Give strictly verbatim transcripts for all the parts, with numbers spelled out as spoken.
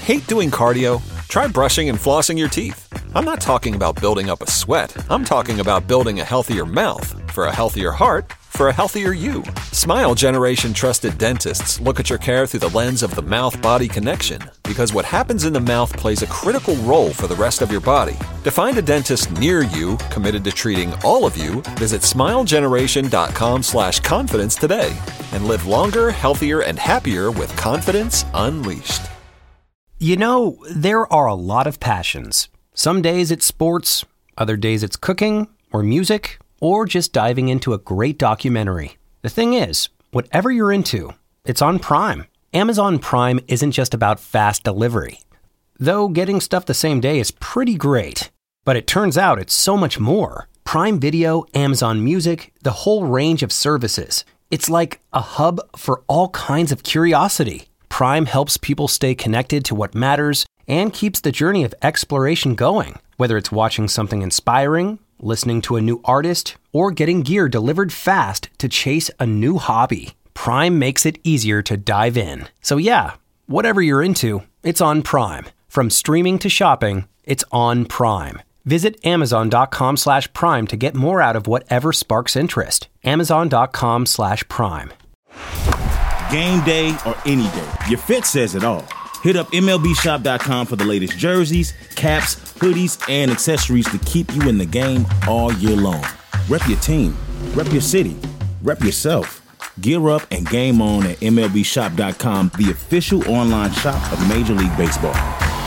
Hate doing cardio? Try brushing and flossing your teeth. I'm not talking about building up a sweat. I'm talking about building a healthier mouth for a healthier heart for a healthier you. Smile Generation trusted dentists look at your care through the lens of the mouth-body connection, because what happens in the mouth plays a critical role for the rest of your body. To find a dentist near you committed to treating all of you, visit smilegeneration.com slash confidence today and live longer, healthier, and happier with confidence unleashed. You know, there are a lot of passions. Some days it's sports, other days it's cooking or music, or just diving into a great documentary. The thing is, whatever you're into, it's on Prime. Amazon Prime isn't just about fast delivery. Though getting stuff the same day is pretty great. But it turns out it's so much more. Prime Video, Amazon Music, the whole range of services. It's like a hub for all kinds of curiosity. Prime helps people stay connected to what matters and keeps the journey of exploration going. Whether it's watching something inspiring, listening to a new artist, or getting gear delivered fast to chase a new hobby, Prime makes it easier to dive in. So yeah, whatever you're into, it's on Prime. From streaming to shopping, it's on Prime. Visit amazon.com slash prime to get more out of whatever sparks interest. Amazon.com slash prime. Game day or any day, your fit says it all. Hit up M L B shop dot com for the latest jerseys, caps, hoodies, and accessories to keep you in the game all year long. Rep your team, rep your city, rep yourself. Gear up and game on at M L B shop dot com, the official online shop of Major League Baseball.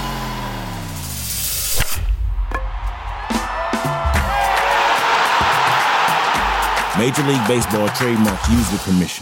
Major League Baseball trademark used with permission.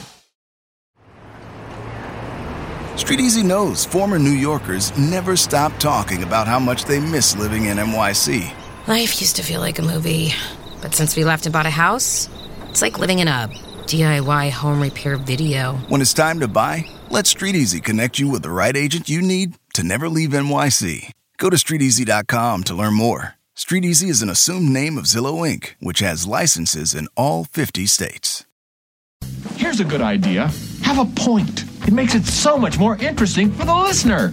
Street Easy knows former New Yorkers never stop talking about how much they miss living in N Y C. Life used to feel like a movie, but since we left and bought a house, it's like living in a D I Y home repair video. When it's time to buy, let Street Easy connect you with the right agent you need to never leave N Y C. Go to street easy dot com to learn more. Street Easy is an assumed name of Zillow Incorporated, which has licenses in all fifty states. Here's a good idea. Have a point. It makes it so much more interesting for the listener.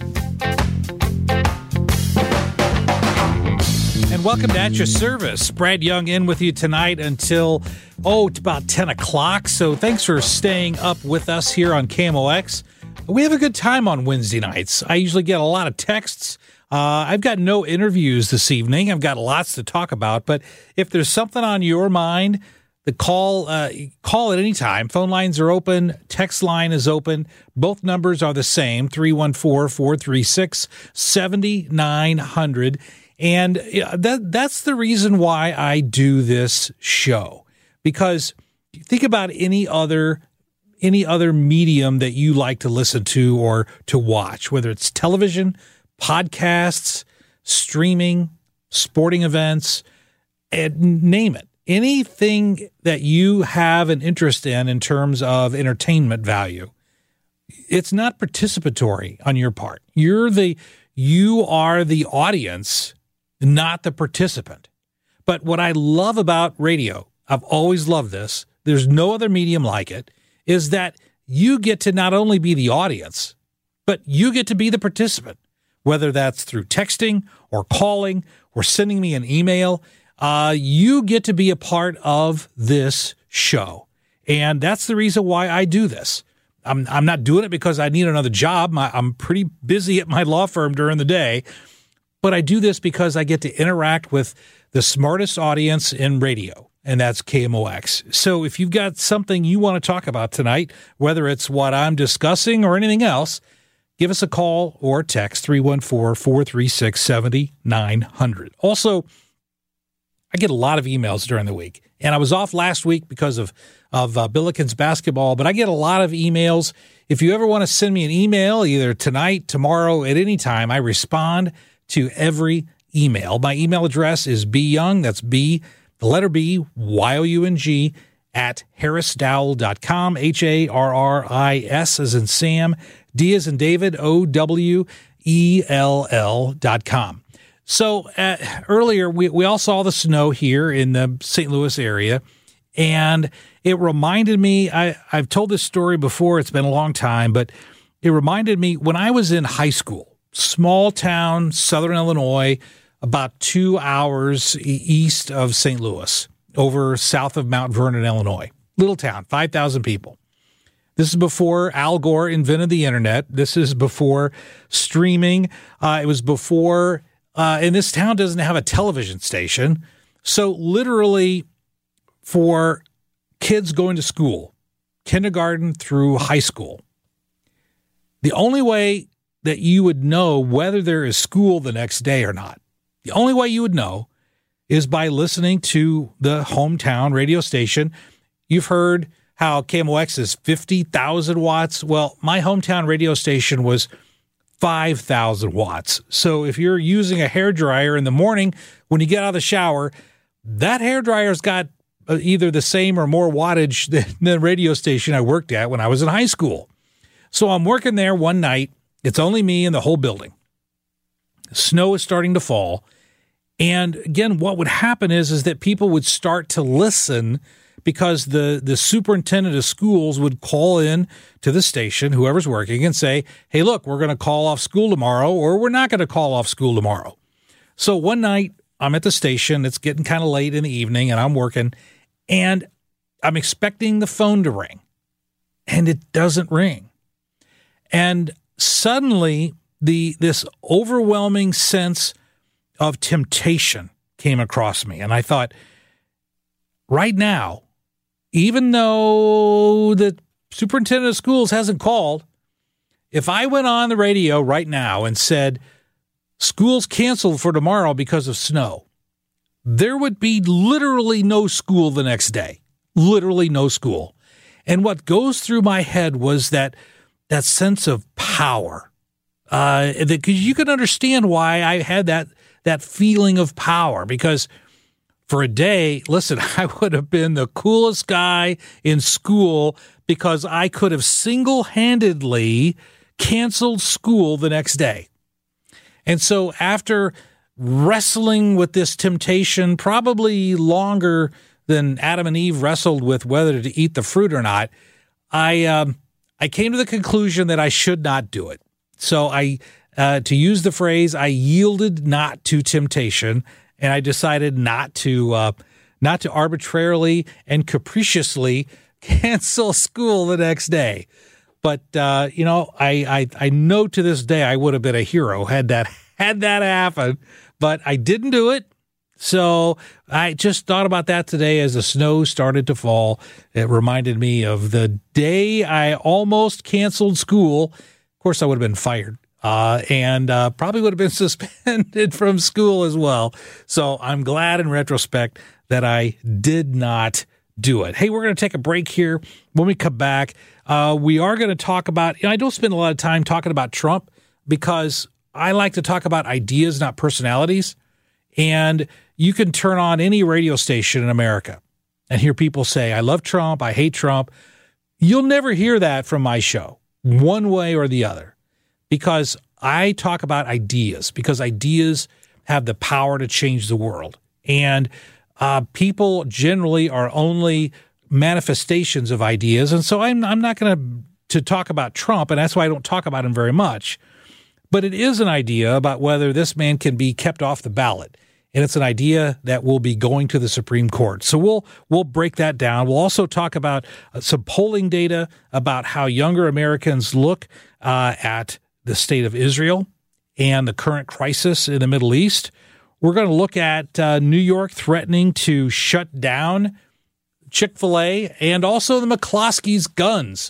And welcome to At Your Service. Brad Young in with you tonight until, oh, it's about ten o'clock. So thanks for staying up with us here on K M O X. We have a good time on Wednesday nights. I usually get a lot of texts. Uh, I've got no interviews this evening. I've got lots to talk about. But if there's something on your mind, the call, uh, call at any time. Phone lines are open. Text line is open. Both numbers are the same, three one four, four three six, seven nine zero zero. And that that's the reason why I do this show. Because think about any other any other medium that you like to listen to or to watch, whether it's television, podcasts, streaming, sporting events, and name it. Anything that you have an interest in in terms of entertainment value, it's not participatory on your part. You're the you are the audience, not the participant. But what I love about radio, I've always loved this, there's no other medium like it, is that you get to not only be the audience, but you get to be the participant, whether that's through texting or calling or sending me an email. Uh, you get to be a part of this show. And that's the reason why I do this. I'm I'm not doing it because I need another job. My, I'm pretty busy at my law firm during the day. But I do this because I get to interact with the smartest audience in radio, and that's K M O X. So if you've got something you want to talk about tonight, whether it's what I'm discussing or anything else, give us a call or text three one four, four three six, seven nine zero zero. Also, I get a lot of emails during the week, and I was off last week because of, of uh, Billikens basketball, but I get a lot of emails. If you ever want to send me an email, either tonight, tomorrow, at any time, I respond to every email. My email address is byoung, that's B, the letter B, Y O U N G, at harris dowell dot com, H A R R I S as in Sam, D as in David, O W E L L dot com. So uh, earlier, we, we all saw the snow here in the Saint Louis area, and it reminded me, I, I've told this story before, it's been a long time, but it reminded me when I was in high school, small town, southern Illinois, about two hours east of Saint Louis, over south of Mount Vernon, Illinois. Little town, five thousand people. This is before Al Gore invented the internet. This is before streaming. Uh, it was before, uh, and this town doesn't have a television station. So literally for kids going to school, kindergarten through high school, the only way that you would know whether there is school the next day or not, the only way you would know is by listening to the hometown radio station. You've heard how K M O X is fifty thousand watts. Well, my hometown radio station was five thousand watts. So if you're using a hairdryer in the morning when you get out of the shower, that hairdryer's got either the same or more wattage than the radio station I worked at when I was in high school. So I'm working there one night. It's only me and the whole building. Snow is starting to fall. And again, what would happen is, is that people would start to listen because the, the superintendent of schools would call in to the station, whoever's working, and say, hey, look, we're going to call off school tomorrow, or we're not going to call off school tomorrow. So one night I'm at the station. It's getting kind of late in the evening, and I'm working, and I'm expecting the phone to ring, and it doesn't ring. And suddenly the this overwhelming sense of temptation came across me, and I thought, right now, even though the superintendent of schools hasn't called, if I went on the radio right now and said, school's canceled for tomorrow because of snow, there would be literally no school the next day. Literally no school. And what goes through my head was that that sense of power. Uh, because you can understand why I had that that feeling of power, because for a day, listen, I would have been the coolest guy in school because I could have single-handedly canceled school the next day. And so after wrestling with this temptation, probably longer than Adam and Eve wrestled with whether to eat the fruit or not, I um, I came to the conclusion that I should not do it. So I, uh, to use the phrase, I yielded not to temptation. And I decided not to uh, not to arbitrarily and capriciously cancel school the next day. But uh, you know, I, I I know to this day I would have been a hero had that had that happen. But I didn't do it. So I just thought about that today as the snow started to fall. It reminded me of the day I almost canceled school. Of course, I would have been fired. Uh, and uh, probably would have been suspended from school as well. So I'm glad in retrospect that I did not do it. Hey, we're going to take a break here. When we come back, uh, we are going to talk about, you know, I don't spend a lot of time talking about Trump because I like to talk about ideas, not personalities. And you can turn on any radio station in America and hear people say, I love Trump, I hate Trump. You'll never hear that from my show, one way or the other. Because I talk about ideas, because ideas have the power to change the world. And uh, people generally are only manifestations of ideas. And so I'm, I'm not going to talk about Trump, and that's why I don't talk about him very much. But it is an idea about whether this man can be kept off the ballot. And it's an idea that will be going to the Supreme Court. So we'll we'll break that down. We'll also talk about uh, some polling data about how younger Americans look uh, at the state of Israel and the current crisis in the Middle East. We're going to look at uh, New York threatening to shut down Chick-fil-A and also the McCloskey's guns.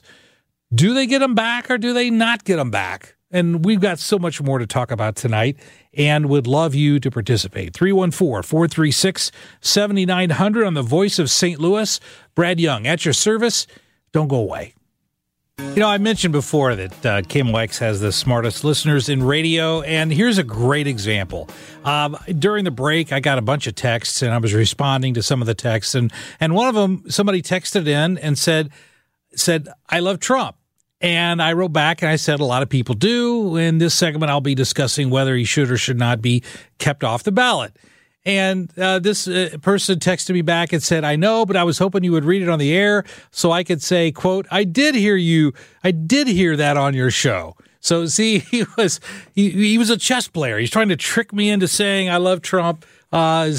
Do they get them back or do they not get them back? And we've got so much more to talk about tonight and would love you to participate. three one four, four three six, seven nine zero zero on the Voice of Saint Louis. Brad Young at your service. Don't go away. You know, I mentioned before that uh, K M O X has the smartest listeners in radio, and here's a great example. Um, during the break, I got a bunch of texts, and I was responding to some of the texts, and and one of them, somebody texted in and said, said I love Trump. And I wrote back and I said, a lot of people do. In this segment, I'll be discussing whether he should or should not be kept off the ballot. And uh, this uh, person texted me back and said, I know, but I was hoping you would read it on the air so I could say, quote, I did hear you. I did hear that on your show. So see, he was he, he was a chess player. He's trying to trick me into saying I love Trump. Uh,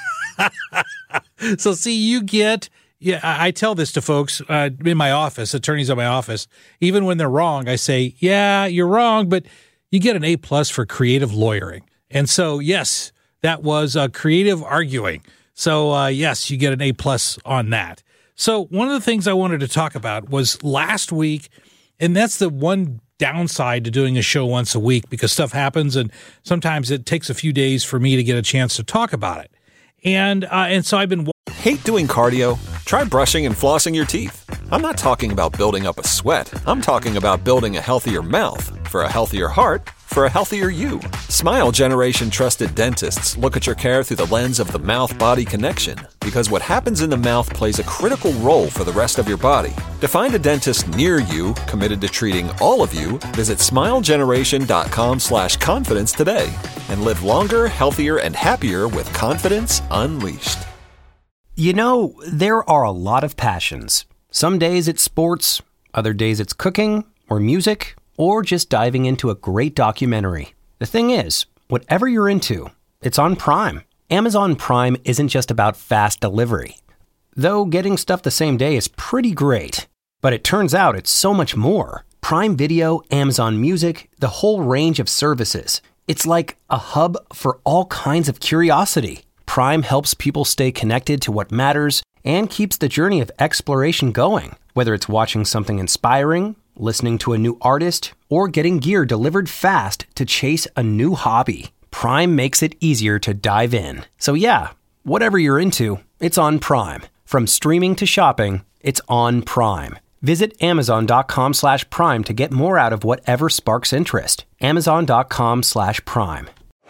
so see, you get. Yeah, I tell this to folks uh, in my office, attorneys in my office. Even when they're wrong, I say, yeah, you're wrong, but you get an A plus for creative lawyering. And so, yes, that was uh, creative arguing. So, uh, yes, you get an A plus on that. So one of the things I wanted to talk about was last week, and that's the one downside to doing a show once a week because stuff happens, and sometimes it takes a few days for me to get a chance to talk about it. And uh, and so I've been... Hate doing cardio? Try brushing and flossing your teeth. I'm not talking about building up a sweat. I'm talking about building a healthier mouth for a healthier heart for a healthier you. Smile Generation trusted dentists look at your care through the lens of the mouth-body connection because what happens in the mouth plays a critical role for the rest of your body. To find a dentist near you committed to treating all of you, visit smilegeneration.com slash confidence today and live longer, healthier, and happier with confidence unleashed. You know, there are a lot of passions. Some days it's sports, other days it's cooking or music, or just diving into a great documentary. The thing is, whatever you're into, it's on Prime. Amazon Prime isn't just about fast delivery. Though getting stuff the same day is pretty great. But it turns out it's so much more. Prime Video, Amazon Music, the whole range of services. It's like a hub for all kinds of curiosity. Prime helps people stay connected to what matters and keeps the journey of exploration going. Whether it's watching something inspiring, listening to a new artist, or getting gear delivered fast to chase a new hobby, Prime makes it easier to dive in. So yeah, whatever you're into, it's on Prime. From streaming to shopping, it's on Prime. Visit amazon.com slash prime to get more out of whatever sparks interest. Amazon.com slash prime.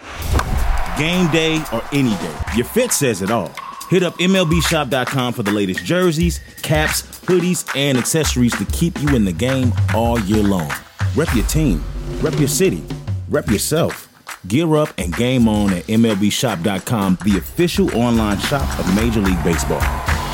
Game day or any day, your fit says it all. Hit up M L B shop dot com for the latest jerseys, caps, hoodies, and accessories to keep you in the game all year long. Rep your team, rep your city, rep yourself. Gear up and game on at M L B shop dot com, the official online shop of Major League Baseball.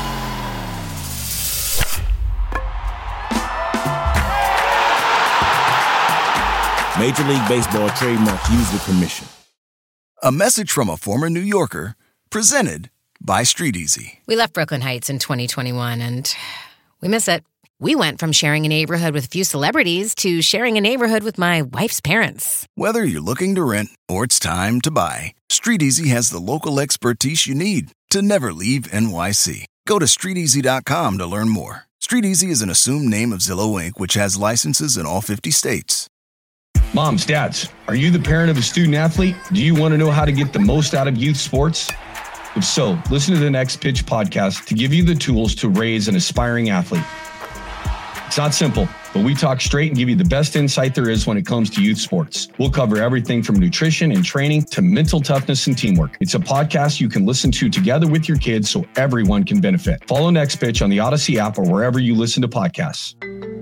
Major League Baseball trademark used with permission. A message from a former New Yorker, presented by Street Easy. We left Brooklyn Heights in twenty twenty-one, and we miss it. We went from sharing a neighborhood with a few celebrities to sharing a neighborhood with my wife's parents. Whether you're looking to rent or it's time to buy, Street Easy has the local expertise you need to never leave N Y C. Go to street easy dot com to learn more. Street Easy is an assumed name of Zillow Incorporated, which has licenses in all fifty states. Moms, dads, are you the parent of a student athlete? Do you want to know how to get the most out of youth sports? If so, listen to the Next Pitch podcast to give you the tools to raise an aspiring athlete. It's not simple, but we talk straight and give you the best insight there is when it comes to youth sports. We'll cover everything from nutrition and training to mental toughness and teamwork. It's a podcast you can listen to together with your kids so everyone can benefit. Follow Next Pitch on the Odyssey app or wherever you listen to podcasts.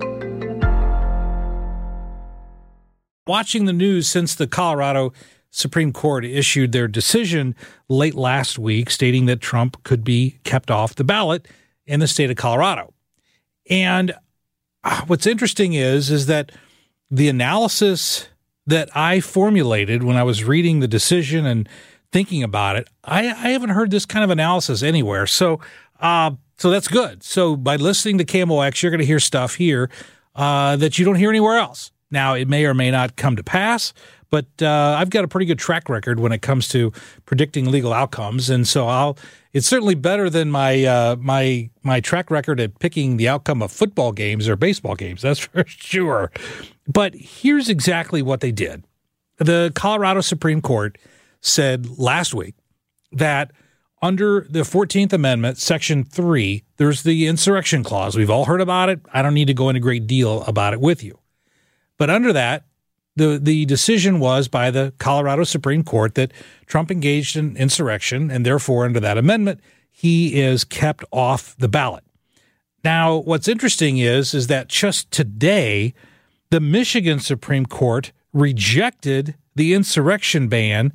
Watching the news since the Colorado Supreme Court issued their decision late last week stating that Trump could be kept off the ballot in the state of Colorado. And what's interesting is, is that the analysis that I formulated when I was reading the decision and thinking about it, I, I haven't heard this kind of analysis anywhere. So, uh, so that's good. So by listening to K M O X, you're going to hear stuff here uh, that you don't hear anywhere else. Now, it may or may not come to pass, but uh, I've got a pretty good track record when it comes to predicting legal outcomes, and so I'll. It's certainly better than my uh, my my track record at picking the outcome of football games or baseball games. That's for sure. But here's exactly what they did. The Colorado Supreme Court said last week that under the fourteenth Amendment, Section three, there's the insurrection clause. We've all heard about it. I don't need to go into a great deal about it with you. But under that, the, the decision was by the Colorado Supreme Court that Trump engaged in insurrection, and therefore, under that amendment, he is kept off the ballot. Now, what's interesting is, is that just today, the Michigan Supreme Court rejected the insurrection ban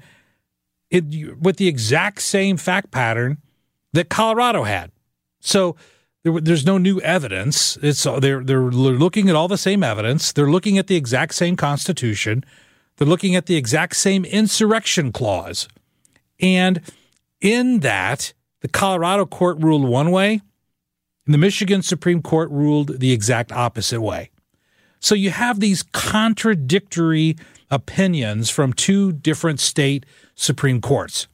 it, with the exact same fact pattern that Colorado had. So There, there's no new evidence. It's they're they're looking at all the same evidence. They're looking at the exact same Constitution. They're looking at the exact same insurrection clause. And in that, the Colorado court ruled one way, and the Michigan Supreme Court ruled the exact opposite way. So you have these contradictory opinions from two different state Supreme Courts.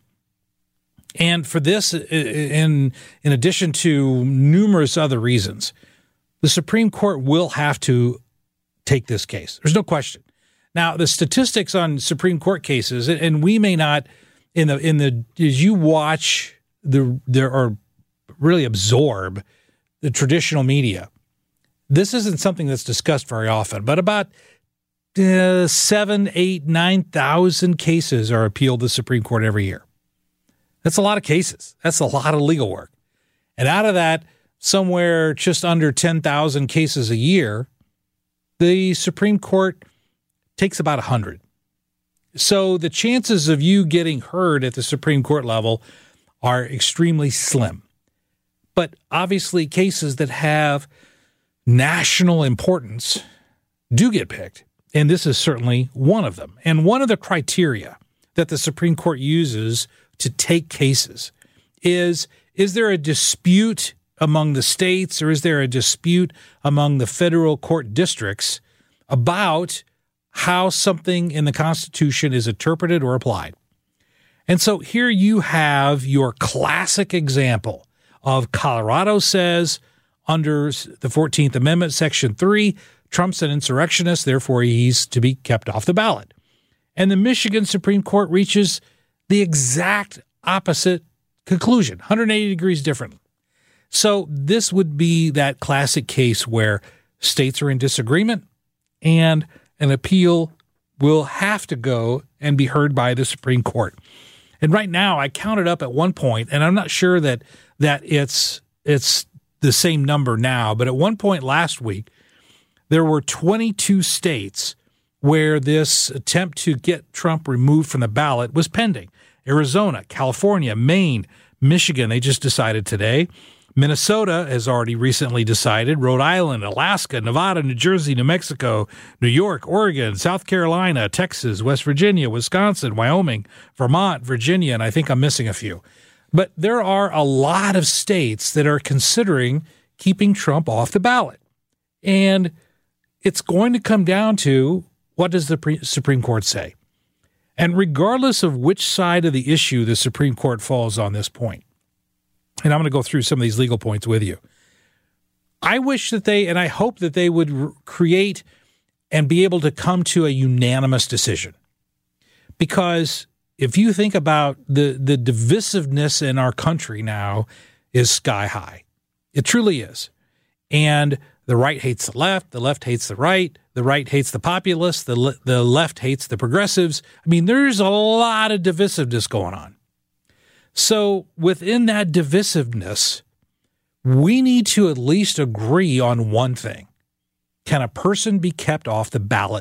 And for this, in, in addition to numerous other reasons, the Supreme Court will have to take this case. There's no question. Now, the statistics on Supreme Court cases, and we may not, in the in the as you watch the there or really absorb the traditional media, this isn't something that's discussed very often. But about uh, seven, eight, nine thousand cases are appealed to the Supreme Court every year. That's a lot of cases. That's a lot of legal work. And out of that, somewhere just under ten thousand cases a year, the Supreme Court takes about one hundred. So the chances of you getting heard at the Supreme Court level are extremely slim. But obviously, cases that have national importance do get picked. And this is certainly one of them. And one of the criteria that the Supreme Court uses to take cases is, is there a dispute among the states, or is there a dispute among the federal court districts about how something in the Constitution is interpreted or applied? And so here you have your classic example of Colorado says under the fourteenth Amendment, Section three, Trump's an insurrectionist, therefore he's to be kept off the ballot. And the Michigan Supreme Court reaches the exact opposite conclusion, one hundred eighty degrees different. So this would be that classic case where states are in disagreement and an appeal will have to go and be heard by the Supreme Court. And right now, I counted up at one point, and I'm not sure that that it's it's the same number now, but at one point last week, there were twenty-two states where this attempt to get Trump removed from the ballot was pending. Arizona, California, Maine, Michigan, they just decided today. Minnesota has already recently decided. Rhode Island, Alaska, Nevada, New Jersey, New Mexico, New York, Oregon, South Carolina, Texas, West Virginia, Wisconsin, Wyoming, Vermont, Virginia, and I think I'm missing a few. But there are a lot of states that are considering keeping Trump off the ballot. And it's going to come down to, what does the Supreme Court say? And regardless of which side of the issue the Supreme Court falls on this point, and I'm going to go through some of these legal points with you, I wish that they, and I hope that they would re- create and be able to come to a unanimous decision. Because if you think about the, the divisiveness in our country now is sky high. It truly is. And the right hates the left, the left hates the right, the right hates the populists, the, le- the left hates the progressives. I mean, there's a lot of divisiveness going on. So within that divisiveness, we need to at least agree on one thing. Can a person be kept off the ballot?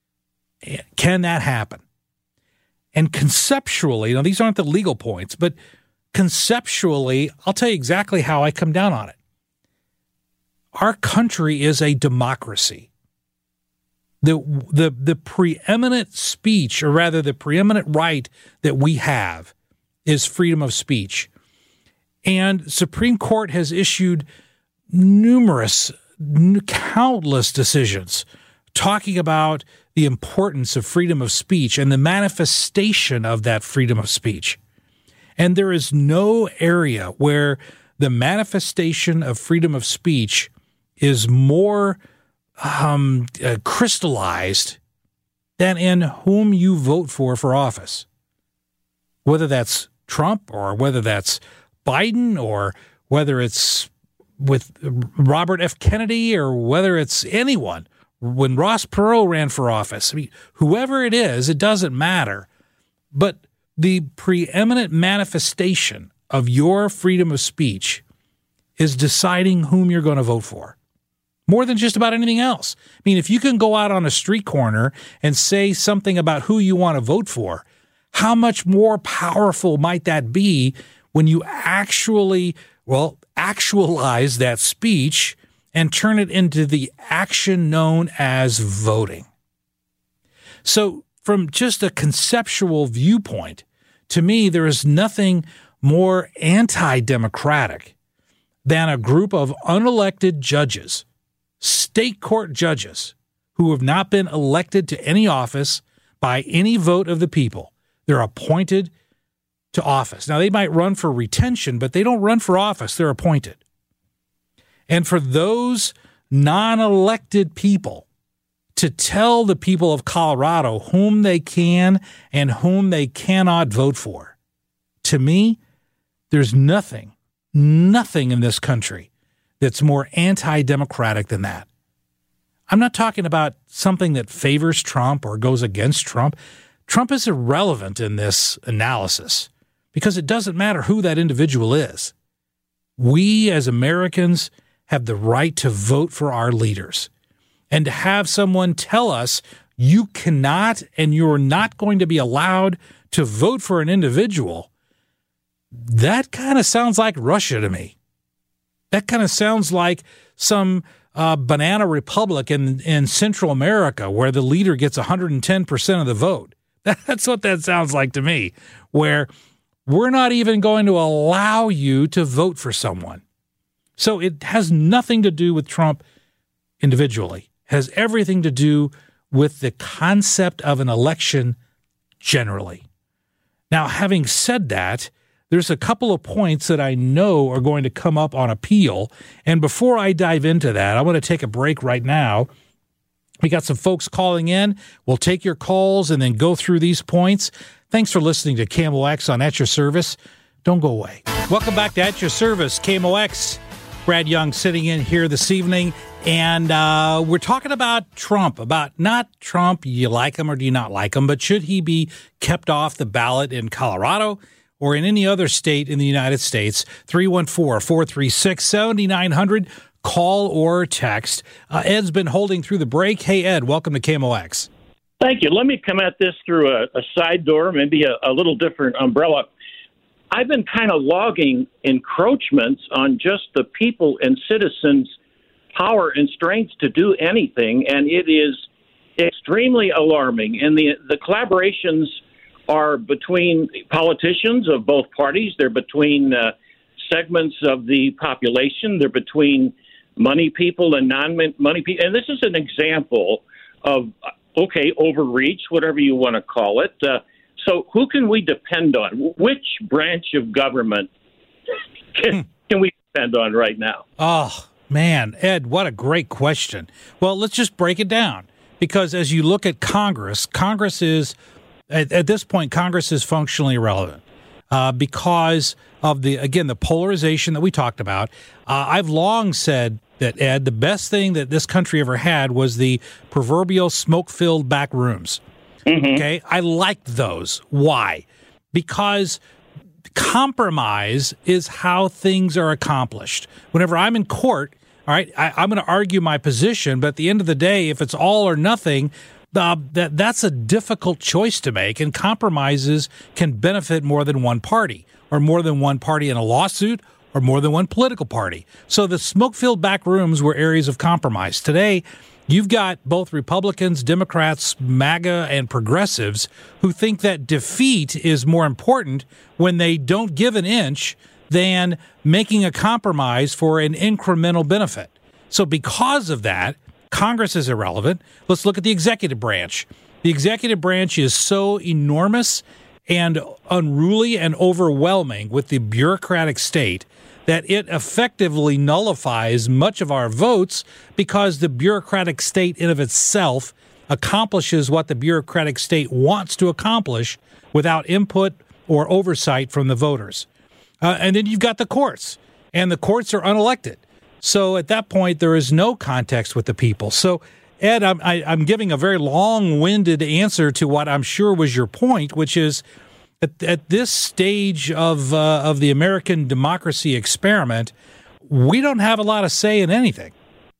Can that happen? And conceptually, now these aren't the legal points, but conceptually, I'll tell you exactly how I come down on it. Our country is a democracy. The, the, the preeminent speech, or rather the preeminent right that we have, is freedom of speech. And Supreme Court has issued numerous, countless decisions talking about the importance of freedom of speech and the manifestation of that freedom of speech. And there is no area where the manifestation of freedom of speech is more um, uh, crystallized than in whom you vote for for office. Whether that's Trump or whether that's Biden or whether it's with Robert F. Kennedy or whether it's anyone. When Ross Perot ran for office, I mean, whoever it is, it doesn't matter. But the preeminent manifestation of your freedom of speech is deciding whom you're going to vote for. More than just about anything else. I mean, if you can go out on a street corner and say something about who you want to vote for, how much more powerful might that be when you actually, well, actualize that speech and turn it into the action known as voting. So from just a conceptual viewpoint, to me, there is nothing more anti-democratic than a group of unelected judges, state court judges, who have not been elected to any office by any vote of the people. They're appointed to office. Now, they might run for retention, but they don't run for office. They're appointed. And for those non-elected people to tell the people of Colorado whom they can and whom they cannot vote for, to me, there's nothing, nothing in this country that's more anti-democratic than that. I'm not talking about something that favors Trump or goes against Trump. Trump is irrelevant in this analysis because it doesn't matter who that individual is. We as Americans have the right to vote for our leaders. And to have someone tell us you cannot and you're not going to be allowed to vote for an individual, that kind of sounds like Russia to me. That kind of sounds like some uh, banana republic in, in Central America where the leader gets one hundred ten percent of the vote. That's what that sounds like to me, where we're not even going to allow you to vote for someone. So it has nothing to do with Trump individually. It has everything to do with the concept of an election generally. Now, having said that, there's a couple of points that I know are going to come up on appeal. And before I dive into that, I want to take a break right now. We got some folks calling in. We'll take your calls and then go through these points. Thanks for listening to K M O X on At Your Service. Don't go away. Welcome back to At Your Service, K M O X. Brad Young sitting in here this evening. And uh, we're talking about Trump, about not Trump, you like him or do you not like him, but should he be kept off the ballot in Colorado or in any other state in the United States? three one four, four three six, seven nine zero zero. Call or text. Uh, Ed's been holding through the break. Hey, Ed, welcome to K M O X. Thank you. Let me come at this through a, a side door, maybe a, a little different umbrella. I've been kind of logging encroachments on just the people and citizens' power and strength to do anything, and it is extremely alarming. And the the collaborations are between politicians of both parties. They're between uh, segments of the population. They're between money people and non-money people. And this is an example of, okay, overreach, whatever you want to call it. Uh, so who can we depend on? Which branch of government can, can we depend on right now? Oh, man, Ed, what a great question. Well, let's just break it down. Because as you look at Congress, Congress is, at, at this point, Congress is functionally irrelevant. Uh, because of the, again, the polarization that we talked about. Uh, I've long said that, Ed, the best thing that this country ever had was the proverbial smoke-filled back rooms. Mm-hmm. Okay? I liked those. Why? Because compromise is how things are accomplished. Whenever I'm in court, all right, I, I'm going to argue my position, but at the end of the day, if it's all or nothing, Uh, that that's a difficult choice to make, and compromises can benefit more than one party, or more than one party in a lawsuit, or more than one political party. So the smoke-filled back rooms were areas of compromise. Today, you've got both Republicans, Democrats, MAGA, and progressives who think that defeat is more important when they don't give an inch than making a compromise for an incremental benefit. So because of that, Congress is irrelevant. Let's look at the executive branch. The executive branch is so enormous and unruly and overwhelming with the bureaucratic state that it effectively nullifies much of our votes because the bureaucratic state in of itself accomplishes what the bureaucratic state wants to accomplish without input or oversight from the voters. Uh, and then you've got the courts, and the courts are unelected. So at that point, there is no context with the people. So, Ed, I'm, I, I'm giving a very long-winded answer to what I'm sure was your point, which is at, at this stage of uh, of the American democracy experiment, we don't have a lot of say in anything.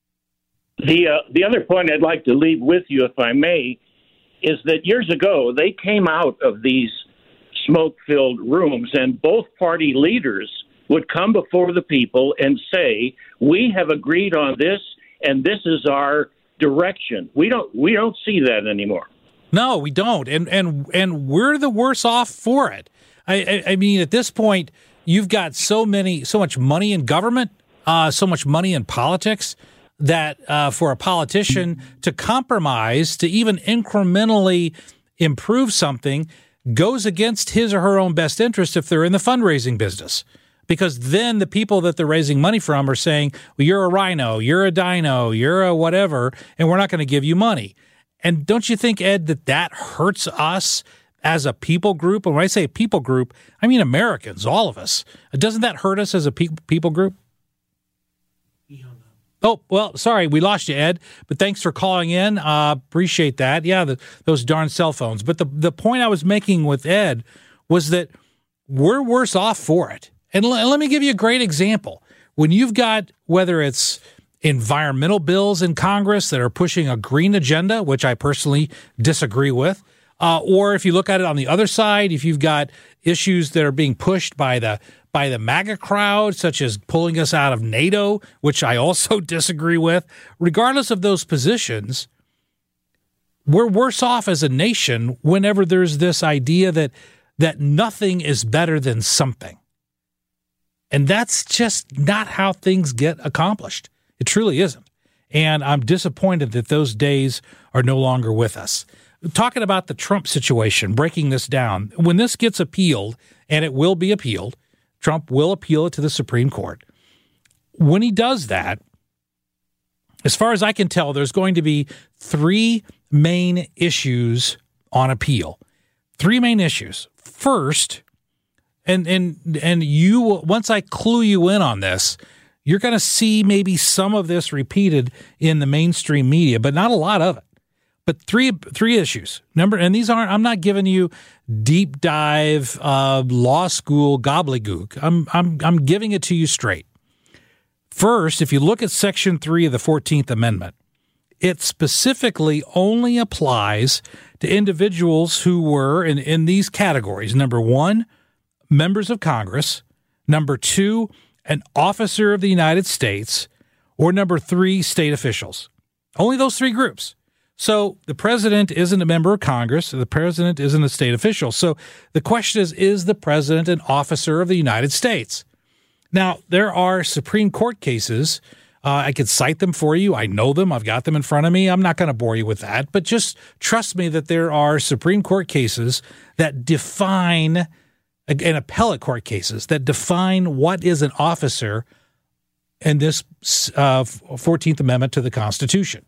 The uh, the other point I'd like to leave with you, if I may, is that years ago they came out of these smoke-filled rooms, and both party leaders would come before the people and say, we have agreed on this, and this is our direction. We don't we don't see that anymore. No, we don't, and and and we're the worse off for it. I, I, I mean, at this point, you've got so many, so much money in government, uh, so much money in politics that uh, for a politician to compromise, to even incrementally improve something, goes against his or her own best interest if they're in the fundraising business. Because then the people that they're raising money from are saying, well, you're a rhino, you're a dino, you're a whatever, and we're not going to give you money. And don't you think, Ed, that that hurts us as a people group? And when I say people group, I mean Americans, all of us. Doesn't that hurt us as a pe- people group? Oh, well, sorry, we lost you, Ed, but thanks for calling in. Uh, appreciate that. Yeah, the, those darn cell phones. But the, the point I was making with Ed was that we're worse off for it. And l- let me give you a great example. When you've got, whether it's environmental bills in Congress that are pushing a green agenda, which I personally disagree with, uh, or if you look at it on the other side, if you've got issues that are being pushed by the by the MAGA crowd, such as pulling us out of NATO, which I also disagree with, regardless of those positions, we're worse off as a nation whenever there's this idea that that nothing is better than something. And that's just not how things get accomplished. It truly isn't. And I'm disappointed that those days are no longer with us. Talking about the Trump situation, breaking this down, when this gets appealed, and it will be appealed, Trump will appeal it to the Supreme Court. When he does that, as far as I can tell, there's going to be three main issues on appeal. Three main issues. First, and and and you once I clue you in on this, you're going to see maybe some of this repeated in the mainstream media, but not a lot of it. But three three issues. Number, and these aren't. I'm not giving you deep dive uh, law school gobbledygook. I'm I'm I'm giving it to you straight. First, if you look at Section three of the fourteenth Amendment, it specifically only applies to individuals who were in, in these categories. Number one, members of Congress. Number two, an officer of the United States. Or number three, state officials. Only those three groups. So the president isn't a member of Congress. The president isn't a state official. So the question is, is the president an officer of the United States? Now, there are Supreme Court cases. Uh, I could cite them for you. I know them. I've got them in front of me. I'm not going to bore you with that. But just trust me that there are Supreme Court cases that define, and appellate court cases, that define what is an officer in this uh, fourteenth Amendment to the Constitution.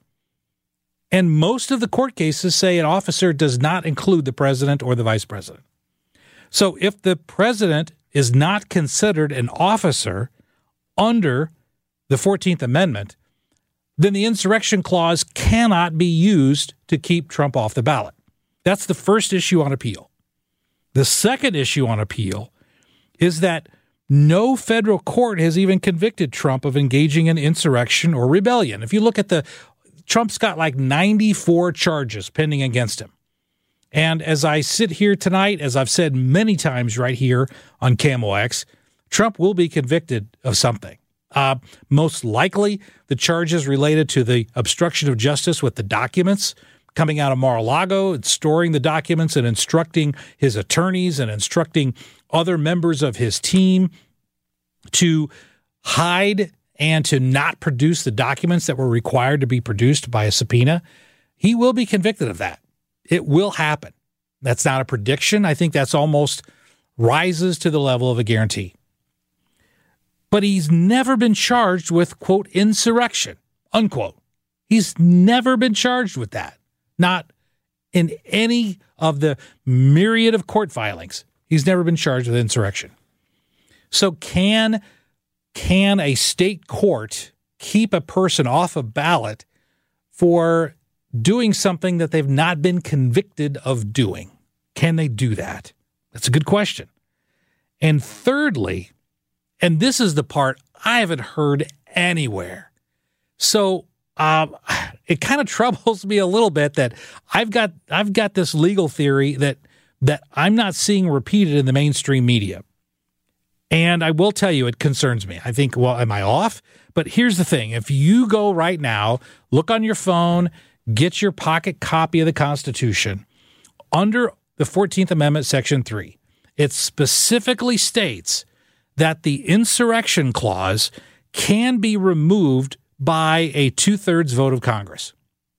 And most of the court cases say an officer does not include the president or the vice president. So if the president is not considered an officer under the fourteenth Amendment, then the insurrection clause cannot be used to keep Trump off the ballot. That's the first issue on appeal. The second issue on appeal is that no federal court has even convicted Trump of engaging in insurrection or rebellion. If you look at the Trump's got like ninety-four charges pending against him. And as I sit here tonight, as I've said many times right here on K M O X, Trump will be convicted of something. Uh, most likely the charges related to the obstruction of justice with the documents coming out of Mar-a-Lago and storing the documents and instructing his attorneys and instructing other members of his team to hide and to not produce the documents that were required to be produced by a subpoena. He will be convicted of that. It will happen. That's not a prediction. I think that's almost rises to the level of a guarantee. But he's never been charged with, quote, insurrection, unquote. He's never been charged with that. Not in any of the myriad of court filings. He's never been charged with insurrection. So can, can a state court keep a person off a ballot for doing something that they've not been convicted of doing? Can they do that? That's a good question. And thirdly, and this is the part I haven't heard anywhere. So um, it kind of troubles me a little bit that I've got I've got this legal theory that that I'm not seeing repeated in the mainstream media. And I will tell you, it concerns me. I think, well, am I off? But here's the thing. If you go right now, look on your phone, get your pocket copy of the Constitution, under the fourteenth Amendment, Section three, it specifically states that the insurrection clause can be removed by a two-thirds vote of Congress.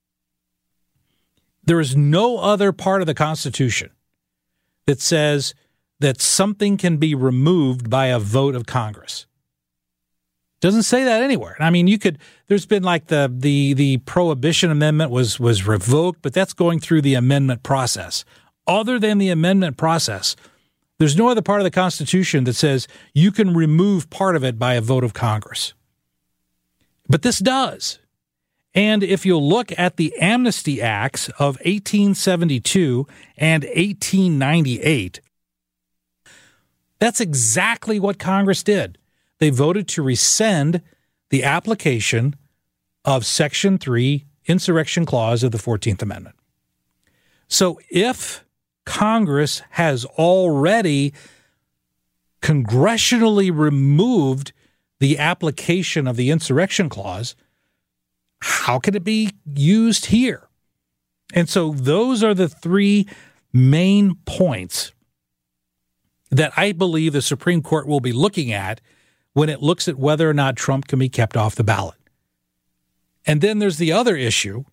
There is no other part of the Constitution that says that something can be removed by a vote of Congress. Doesn't say that anywhere. I mean, you could, there's been like the the the Prohibition Amendment was was revoked, but that's going through the amendment process. Other than the amendment process, there's no other part of the Constitution that says you can remove part of it by a vote of Congress. But this does. And if you look at the Amnesty Acts of eighteen seventy-two and eighteen ninety-eight, that's exactly what Congress did. They voted to rescind the application of Section three, Insurrection Clause of the fourteenth Amendment. So if Congress has already congressionally removed the application of the Insurrection Clause, how can it be used here? And so those are the three main points that I believe the Supreme Court will be looking at when it looks at whether or not Trump can be kept off the ballot. And then there's the other issue,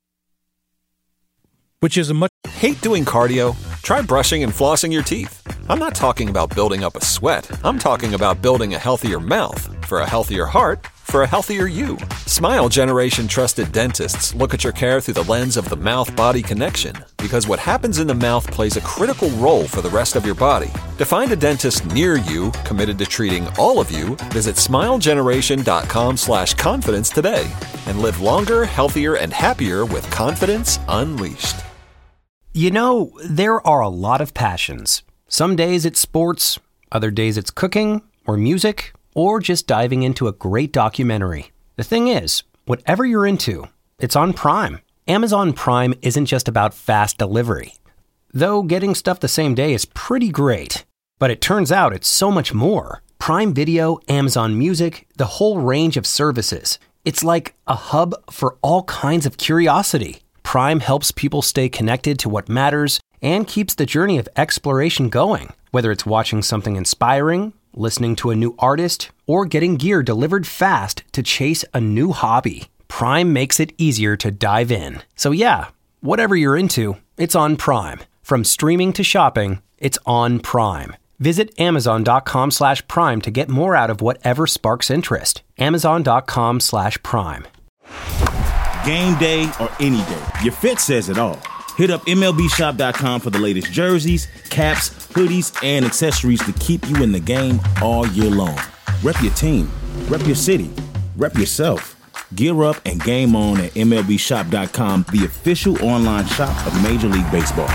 which is a much... Hate doing cardio? Try brushing and flossing your teeth. I'm not talking about building up a sweat. I'm talking about building a healthier mouth. For a healthier heart, for a healthier you. Smile Generation trusted dentists look at your care through the lens of the mouth-body connection, because what happens in the mouth plays a critical role for the rest of your body. To find a dentist near you committed to treating all of you, visit smilegeneration.com slash confidence today and live longer, healthier, and happier with confidence unleashed. You know, there are a lot of passions. Some days it's sports, other days it's cooking or music, or just diving into a great documentary. The thing is, whatever you're into, it's on Prime. Amazon Prime isn't just about fast delivery. Though getting stuff the same day is pretty great. But it turns out it's so much more. Prime Video, Amazon Music, the whole range of services. It's like a hub for all kinds of curiosity. Prime helps people stay connected to what matters and keeps the journey of exploration going. Whether it's watching something inspiring, listening to a new artist, or getting gear delivered fast to chase a new hobby, Prime makes it easier to dive in. So yeah, whatever you're into, it's on Prime. From streaming to shopping, it's on Prime. Visit amazon.com slash prime to get more out of whatever sparks interest. Amazon.com slash prime. Game day or any day, your fit says it all. Hit up M L B shop dot com for the latest jerseys, caps, hoodies, and accessories to keep you in the game all year long. Rep your team, rep your city, rep yourself. Gear up and game on at M L B shop dot com, the official online shop of Major League Baseball.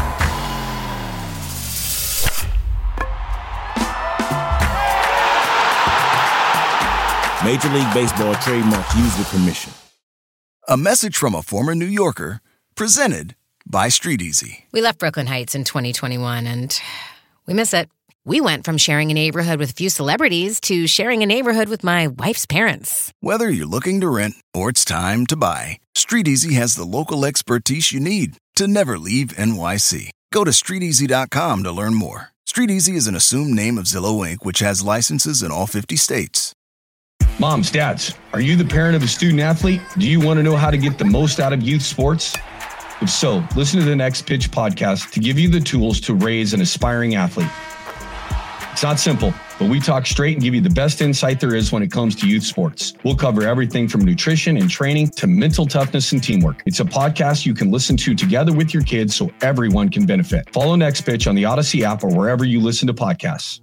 Major League Baseball trademarks used with permission. A message from a former New Yorker, presented by Street Easy. We left Brooklyn Heights in twenty twenty-one, and we miss it. We went from sharing a neighborhood with a few celebrities to sharing a neighborhood with my wife's parents. Whether you're looking to rent or it's time to buy, Street Easy has the local expertise you need to never leave N Y C. Go to street easy dot com to learn more. Street Easy is an assumed name of Zillow Incorporated, which has licenses in all fifty states. Moms, dads, are you the parent of a student athlete? Do you want to know how to get the most out of youth sports? If so, listen to the Next Pitch podcast to give you the tools to raise an aspiring athlete. It's not simple, but we talk straight and give you the best insight there is when it comes to youth sports. We'll cover everything from nutrition and training to mental toughness and teamwork. It's a podcast you can listen to together with your kids so everyone can benefit. Follow Next Pitch on the Odyssey app or wherever you listen to podcasts.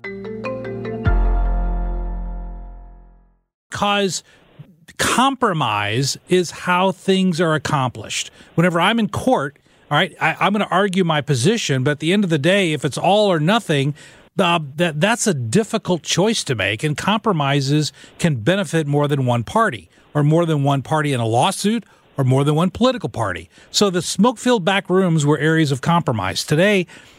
Because compromise is how things are accomplished. Whenever I'm in court, all right, I, I'm going to argue my position, but at the end of the day, if it's all or nothing, uh, that that's a difficult choice to make, and compromises can benefit more than one party, or more than one party in a lawsuit, or more than one political party. So the smoke-filled back rooms were areas of compromise. Today,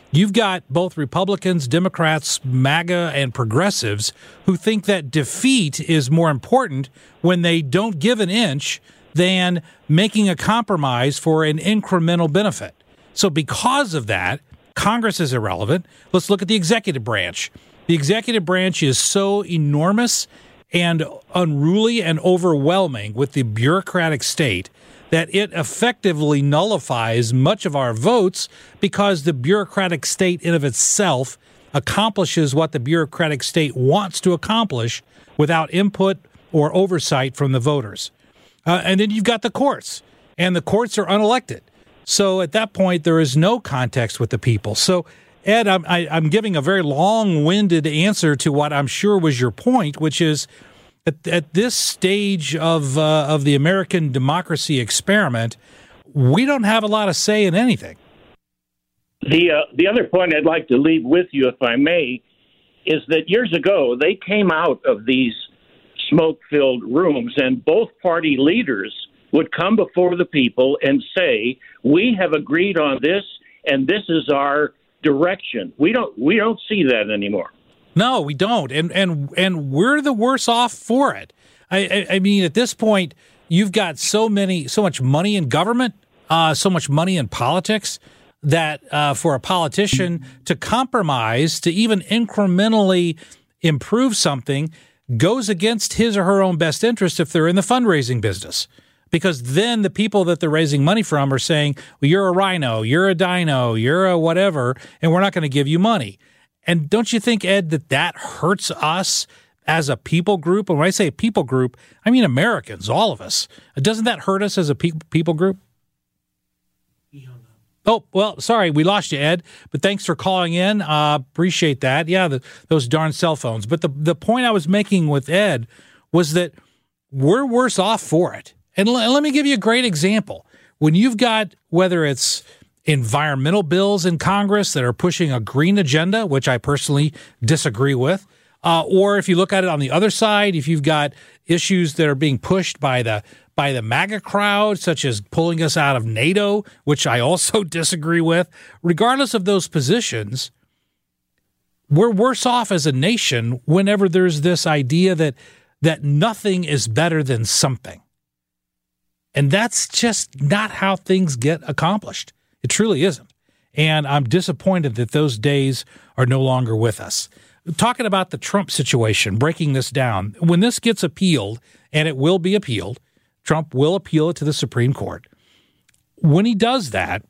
You've got both Republicans, Democrats, MAGA, and progressives who think that defeat is more important when they don't give an inch than making a compromise for an incremental benefit. So because of that, Congress is irrelevant. Let's look at the executive branch. The executive branch is so enormous and unruly and overwhelming with the bureaucratic state that it effectively nullifies much of our votes because the bureaucratic state in of itself accomplishes what the bureaucratic state wants to accomplish without input or oversight from the voters. Uh, and then you've got the courts, and the courts are unelected. So at that point, there is no context with the people. So, Ed, I'm, I, I'm giving a very long-winded answer to what I'm sure was your point, which is at, at this stage of uh, of the American democracy experiment, we don't have a lot of say in anything. The uh, the other point I'd like to leave with you, if I may, is that years ago they came out of these smoke-filled rooms, and both party leaders would come before the people and say, "We have agreed on this, and this is our direction." We don't we don't see that anymore. No, we don't, and and and we're the worse off for it. I, I, I mean, at this point, you've got so many, so much money in government, uh, so much money in politics that uh, for a politician to compromise, to even incrementally improve something, goes against his or her own best interest if they're in the fundraising business. Because then the people that they're raising money from are saying, well, you're a rhino, you're a dino, you're a whatever, and we're not going to give you money. And don't you think, Ed, that that hurts us as a people group? And when I say people group, I mean Americans, all of us. Doesn't that hurt us as a pe- people group? Oh, well, sorry, we lost you, Ed, but thanks for calling in. Uh, appreciate that. Yeah, the, those darn cell phones. But the, the point I was making with Ed was that we're worse off for it. And l- let me give you a great example. When you've got, whether it's environmental bills in Congress that are pushing a green agenda, which I personally disagree with, uh, or if you look at it on the other side, if you've got issues that are being pushed by the by the MAGA crowd, such as pulling us out of NATO, which I also disagree with, regardless of those positions, we're worse off as a nation whenever there's this idea that that nothing is better than something. And that's just not how things get accomplished. It truly isn't. And I'm disappointed that those days are no longer with us. Talking about the Trump situation, breaking this down, when this gets appealed, and it will be appealed, Trump will appeal it to the Supreme Court. When he does that,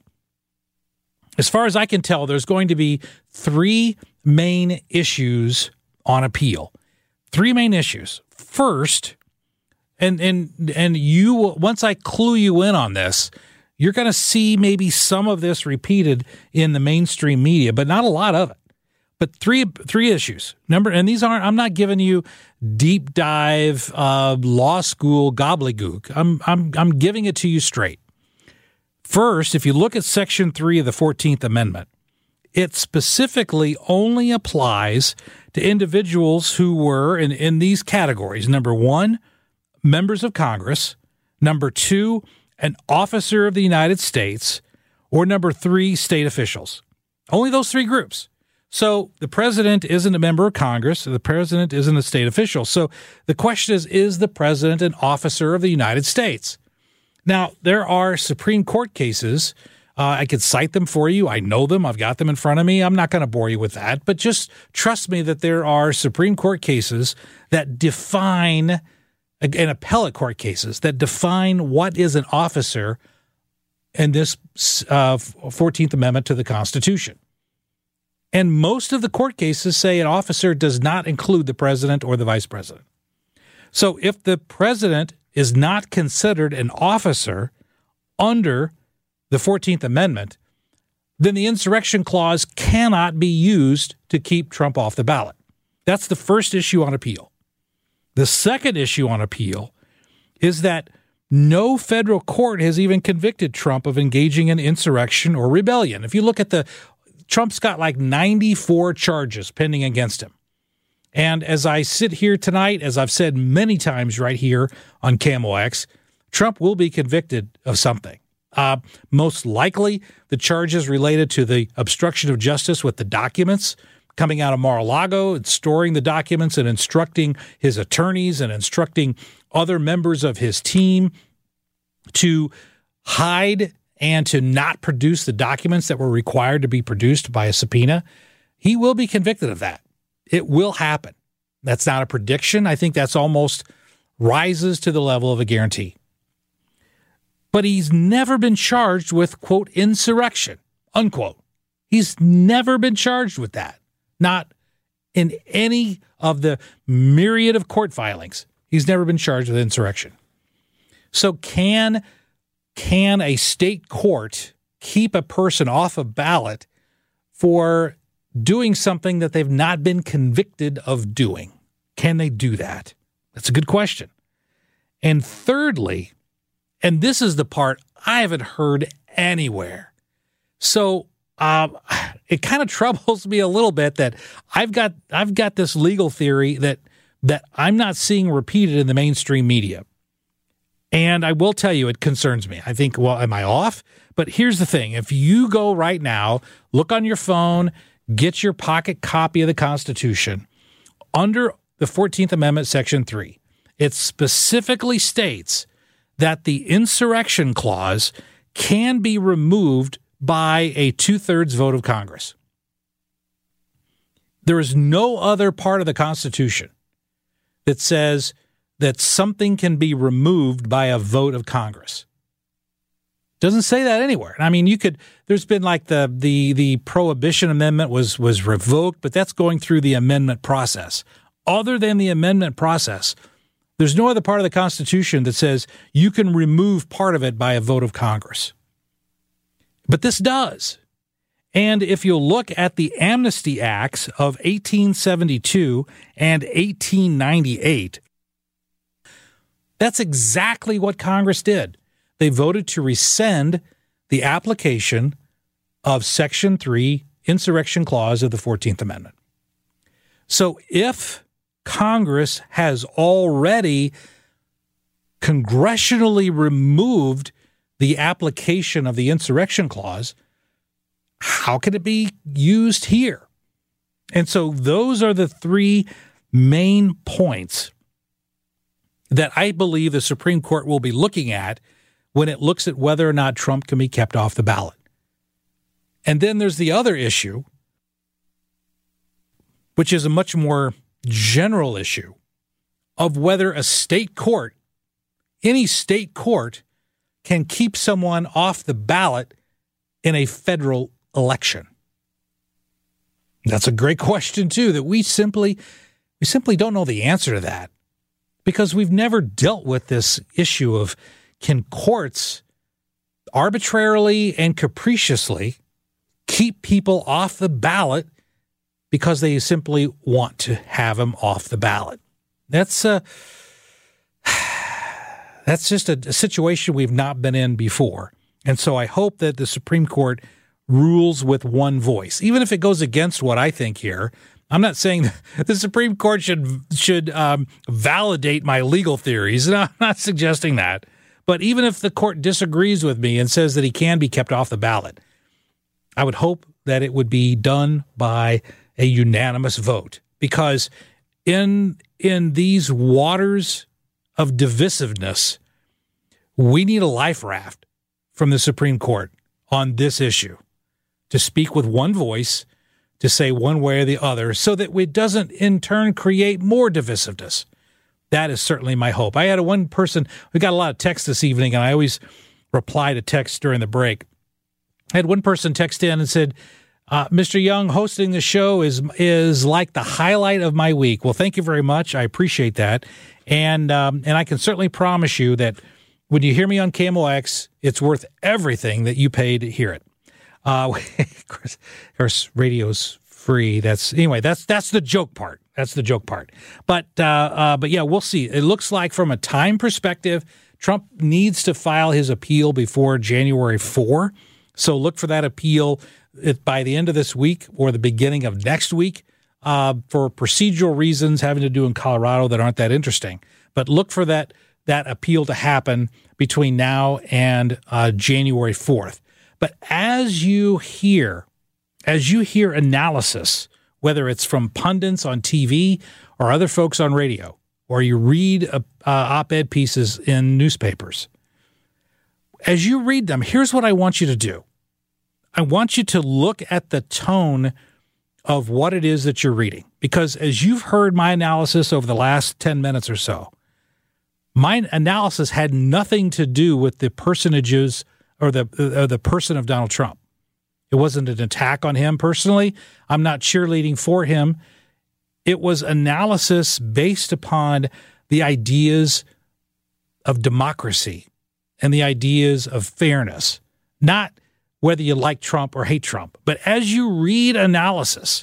as far as I can tell, there's going to be three main issues on appeal. Three main issues. First, and and and you once I clue you in on this, you're going to see maybe some of this repeated in the mainstream media, but not a lot of it. But three three issues. Number, and these aren't. I'm not giving you deep dive uh, law school gobbledygook. I'm I'm I'm giving it to you straight. First, if you look at Section three of the fourteenth Amendment, it specifically only applies to individuals who were in, in these categories. Number one, members of Congress. Number two, an officer of the United States. Or number three, state officials. Only those three groups. So the president isn't a member of Congress. The president isn't a state official. So the question is, is the president an officer of the United States? Now, there are Supreme Court cases. Uh, I could cite them for you. I know them. I've got them in front of me. I'm not going to bore you with that. But just trust me that there are Supreme Court cases that define, and appellate court cases, that define what is an officer in this uh, fourteenth Amendment to the Constitution. And most of the court cases say an officer does not include the president or the vice president. So if the president is not considered an officer under the fourteenth Amendment, then the insurrection clause cannot be used to keep Trump off the ballot. That's the first issue on appeal. The second issue on appeal is that no federal court has even convicted Trump of engaging in insurrection or rebellion. If you look at the Trump's got like ninety-four charges pending against him. And as I sit here tonight, as I've said many times right here on K M O X, Trump will be convicted of something. Uh, most likely, the charges related to the obstruction of justice with the documents coming out of Mar-a-Lago and storing the documents and instructing his attorneys and instructing other members of his team to hide and to not produce the documents that were required to be produced by a subpoena. He will be convicted of that. It will happen. That's not a prediction. I think that's almost rises to the level of a guarantee. But he's never been charged with, quote, insurrection, unquote. He's never been charged with that. Not in any of the myriad of court filings. He's never been charged with insurrection. So can, can a state court keep a person off a ballot for doing something that they've not been convicted of doing? Can they do that? That's a good question. And thirdly, and this is the part I haven't heard anywhere. So um, it kind of troubles me a little bit that I've got I've got this legal theory that that I'm not seeing repeated in the mainstream media. And I will tell you, it concerns me. I think, well, am I off? But here's the thing. If you go right now, look on your phone, get your pocket copy of the Constitution, under the fourteenth Amendment, Section three, it specifically states that the insurrection clause can be removed by a two-thirds vote of Congress. There is no other part of the Constitution that says that something can be removed by a vote of Congress. Doesn't say that anywhere. I mean, you could, there's been like the the the Prohibition Amendment was was revoked, but that's going through the amendment process. Other than the amendment process, there's no other part of the Constitution that says you can remove part of it by a vote of Congress. But this does. And if you look at the Amnesty Acts of eighteen seventy-two and eighteen ninety-eight, that's exactly what Congress did. They voted to rescind the application of Section three, Insurrection Clause of the fourteenth Amendment. So if Congress has already congressionally removed the application of the Insurrection Clause, how can it be used here? And so those are the three main points that I believe the Supreme Court will be looking at when it looks at whether or not Trump can be kept off the ballot. And then there's the other issue, which is a much more general issue of whether a state court, any state court, can keep someone off the ballot in a federal election. That's a great question, too, that we simply we simply don't know the answer to that because we've never dealt with this issue of can courts arbitrarily and capriciously keep people off the ballot because they simply want to have them off the ballot. That's uh, that's just a, a situation we've not been in before. And so I hope that the Supreme Court rules with one voice, even if it goes against what I think here. I'm not saying that the Supreme Court should should um, validate my legal theories. No, I'm not suggesting that. But even if the court disagrees with me and says that he can be kept off the ballot, I would hope that it would be done by a unanimous vote, because in in these waters of divisiveness, we need a life raft from the Supreme Court on this issue to speak with one voice, to say one way or the other, so that it doesn't in turn create more divisiveness. That is certainly my hope. I had a one person, we got a lot of texts this evening, and I always reply to texts during the break. I had one person text in and said, Uh, Mister Young, hosting the show is is like the highlight of my week. Well, thank you very much. I appreciate that. And um, and I can certainly promise you that when you hear me on K M O X, it's worth everything that you paid to hear it. Uh, of course, of course, radio's free. That's anyway, that's that's the joke part. That's the joke part. But, uh, uh, but yeah, we'll see. It looks like from a time perspective, Trump needs to file his appeal before January fourth. So look for that appeal It, by the end of this week or the beginning of next week uh, for procedural reasons having to do in Colorado that aren't that interesting. But look for that that appeal to happen between now and uh, January fourth. But as you hear, as you hear analysis, whether it's from pundits on T V or other folks on radio, or you read uh, op-ed pieces in newspapers, as you read them, here's what I want you to do. I want you to look at the tone of what it is that you're reading. Because as you've heard my analysis over the last ten minutes or so, my analysis had nothing to do with the personages or the uh, the person of Donald Trump. It wasn't an attack on him personally. I'm not cheerleading for him. It was analysis based upon the ideas of democracy and the ideas of fairness, not whether you like Trump or hate Trump. But as you read analysis,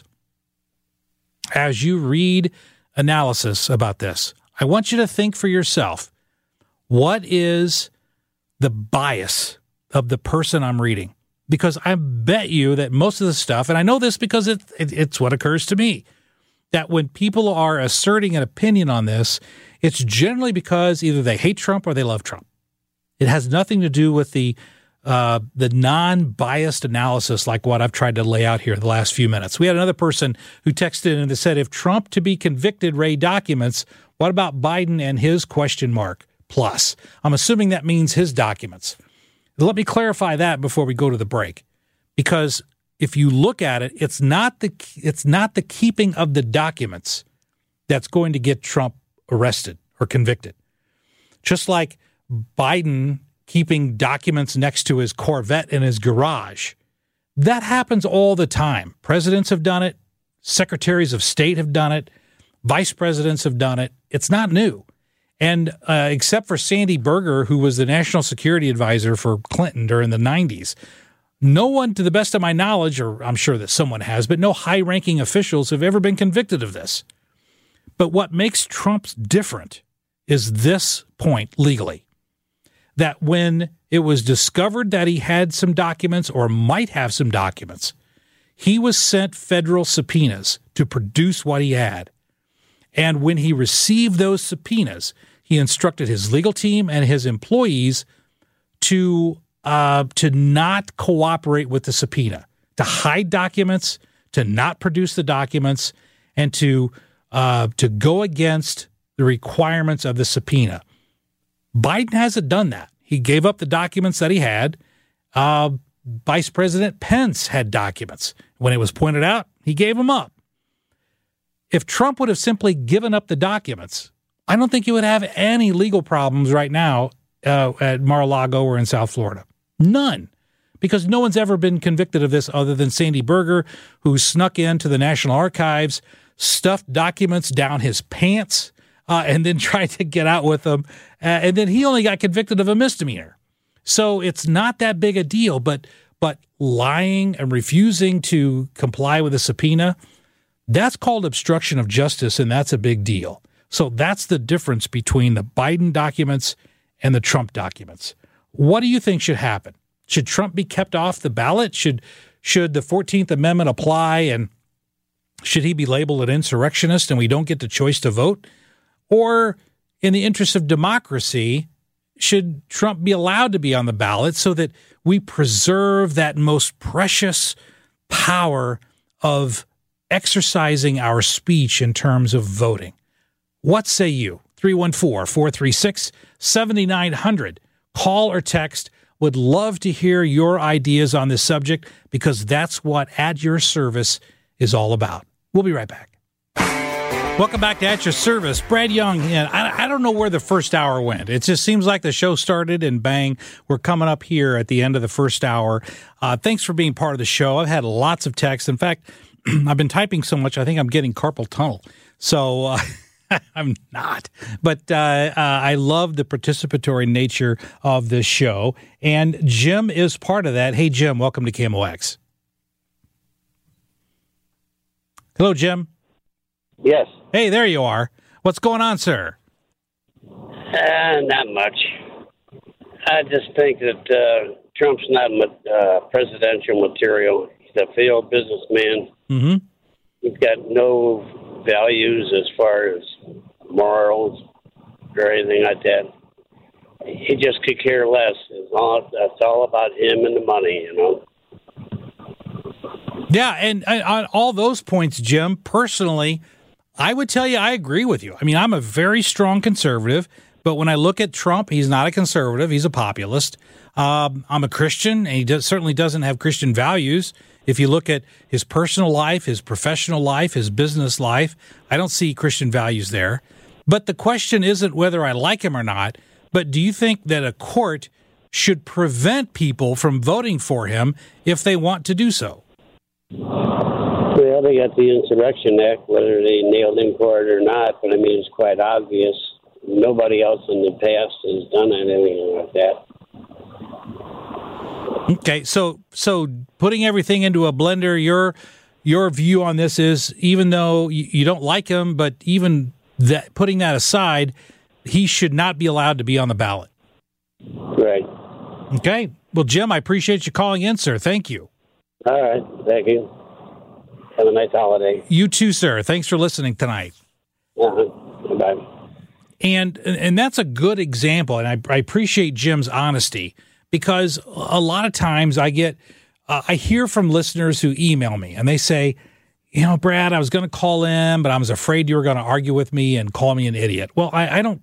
as you read analysis about this, I want you to think for yourself, what is the bias of the person I'm reading? Because I bet you that most of the stuff, and I know this because it, it, it's what occurs to me, that when people are asserting an opinion on this, it's generally because either they hate Trump or they love Trump. It has nothing to do with the uh, the non-biased analysis like what I've tried to lay out here the last few minutes. We had another person who texted in and said, if Trump to be convicted raid documents, what about Biden and his question mark plus? I'm assuming that means his documents. Let me clarify that before we go to the break, because if you look at it, it's not the it's not the keeping of the documents that's going to get Trump arrested or convicted. Just like Biden keeping documents next to his Corvette in his garage, that happens all the time. Presidents have done it. Secretaries of state have done it. Vice presidents have done it. It's not new. And uh, except for Sandy Berger, who was the national security advisor for Clinton during the nineties, no one, to the best of my knowledge, or I'm sure that someone has, but no high-ranking officials have ever been convicted of this. But what makes Trump's different is this point legally, that when it was discovered that he had some documents or might have some documents, he was sent federal subpoenas to produce what he had. And when he received those subpoenas, he instructed his legal team and his employees to uh, to not cooperate with the subpoena, to hide documents, to not produce the documents, and to uh, to go against the requirements of the subpoena. Biden hasn't done that. He gave up the documents that he had. Uh, Vice President Pence had documents. When it was pointed out, he gave them up. If Trump would have simply given up the documents, I don't think you would have any legal problems right now uh, at Mar-a-Lago or in South Florida. None. Because no one's ever been convicted of this other than Sandy Berger, who snuck into the National Archives, stuffed documents down his pants, uh, and then tried to get out with them. Uh, and then he only got convicted of a misdemeanor. So it's not that big a deal, but but lying and refusing to comply with a subpoena, that's called obstruction of justice, and that's a big deal. So that's the difference between the Biden documents and the Trump documents. What do you think should happen? Should Trump be kept off the ballot? Should should the fourteenth Amendment apply, and should he be labeled an insurrectionist and we don't get the choice to vote? Or in the interest of democracy, should Trump be allowed to be on the ballot so that we preserve that most precious power of exercising our speech in terms of voting? What say you? three one four, four three six, seven nine zero zero. Call or text. Would love to hear your ideas on this subject, because that's what At Your Service is all about. We'll be right back. Welcome back to At Your Service. Brad Young. And I, I don't know where the first hour went. It just seems like the show started and bang, we're coming up here at the end of the first hour. Uh, thanks for being part of the show. I've had lots of texts. In fact, I've been typing so much, I think I'm getting carpal tunnel. So uh, I'm not. But uh, uh, I love the participatory nature of this show. And Jim is part of that. Hey, Jim, welcome to K M O X. Hello, Jim. Yes. Hey, there you are. What's going on, sir? Uh, not much. I just think that uh, Trump's not uh, presidential material. He's a failed businessman. Mm-hmm. He's got no values as far as morals or anything like that. he just could care less. It's all, that's all about him and the money, you know. Yeah, and, and on all those points, Jim, personally, I would tell you I agree with you. I mean, I'm a very strong conservative, but when I look at Trump, he's not a conservative. He's a populist. Um, I'm a Christian, and he does, certainly doesn't have Christian values. If you look at his personal life, his professional life, his business life, I don't see Christian values there. But the question isn't whether I like him or not, but do you think that a court should prevent people from voting for him if they want to do so? Well, they got the Insurrection Act, whether they nailed him for it or not, but I mean, it's quite obvious. Nobody else in the past has done anything like that. Okay, so so putting everything into a blender, your your view on this is, even though you, you don't like him, but even that, putting that aside, he should not be allowed to be on the ballot. Right. Okay. Well, Jim, I appreciate you calling in, sir. Thank you. All right. Thank you. Have a nice holiday. You too, sir. Thanks for listening tonight. Uh-huh. Bye. And and that's a good example, and I, I appreciate Jim's honesty, because a lot of times I get, uh, I hear from listeners who email me, and they say, you know, Brad, I was going to call in, but I was afraid you were going to argue with me and call me an idiot. Well, I, I don't,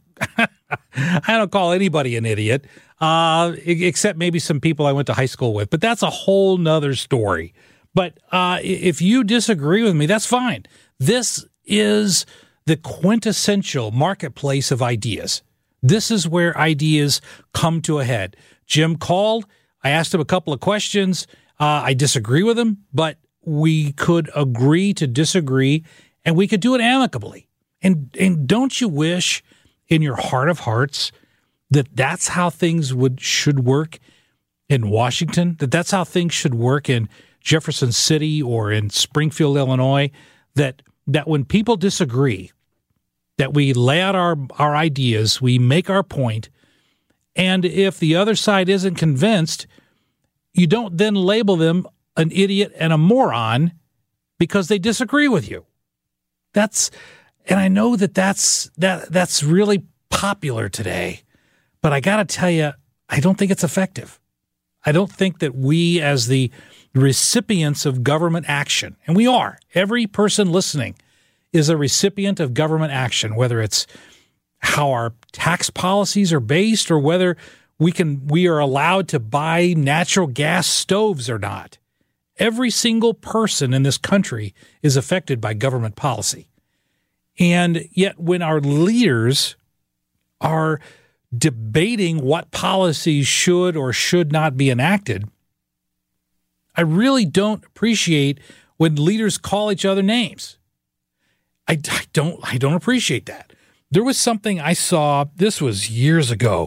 I don't call anybody an idiot, uh, except maybe some people I went to high school with, but that's a whole nother story. But uh, if you disagree with me, that's fine. This is the quintessential marketplace of ideas. This is where ideas come to a head. Jim called. I asked him a couple of questions. Uh, I disagree with him, but we could agree to disagree, and we could do it amicably. And and don't you wish in your heart of hearts that that's how things would should work in Washington, that that's how things should work in Jefferson City or in Springfield, Illinois, that that when people disagree, that we lay out our, our ideas, we make our point, and if the other side isn't convinced, you don't then label them an idiot and a moron because they disagree with you. That's, and I know that that's that that's really popular today, but I got to tell you, I don't think it's effective. I don't think that we, as the recipients of government action, and we are, every person listening is a recipient of government action, whether it's how our tax policies are based or whether we can we are allowed to buy natural gas stoves or not. Every single person in this country is affected by government policy. And yet when our leaders are debating what policies should or should not be enacted, I really don't appreciate when leaders call each other names. I, I don't I don't appreciate that. There was something I saw, this was years ago.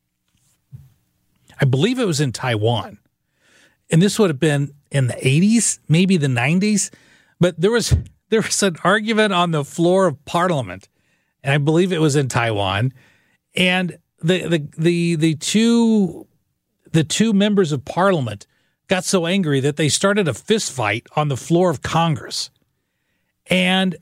I believe it was in Taiwan. And this would have been in the eighties, maybe the nineties. But there was there was an argument on the floor of Parliament, and I believe it was in Taiwan. And the the the the two the two members of Parliament got so angry that they started a fist fight on the floor of Congress. And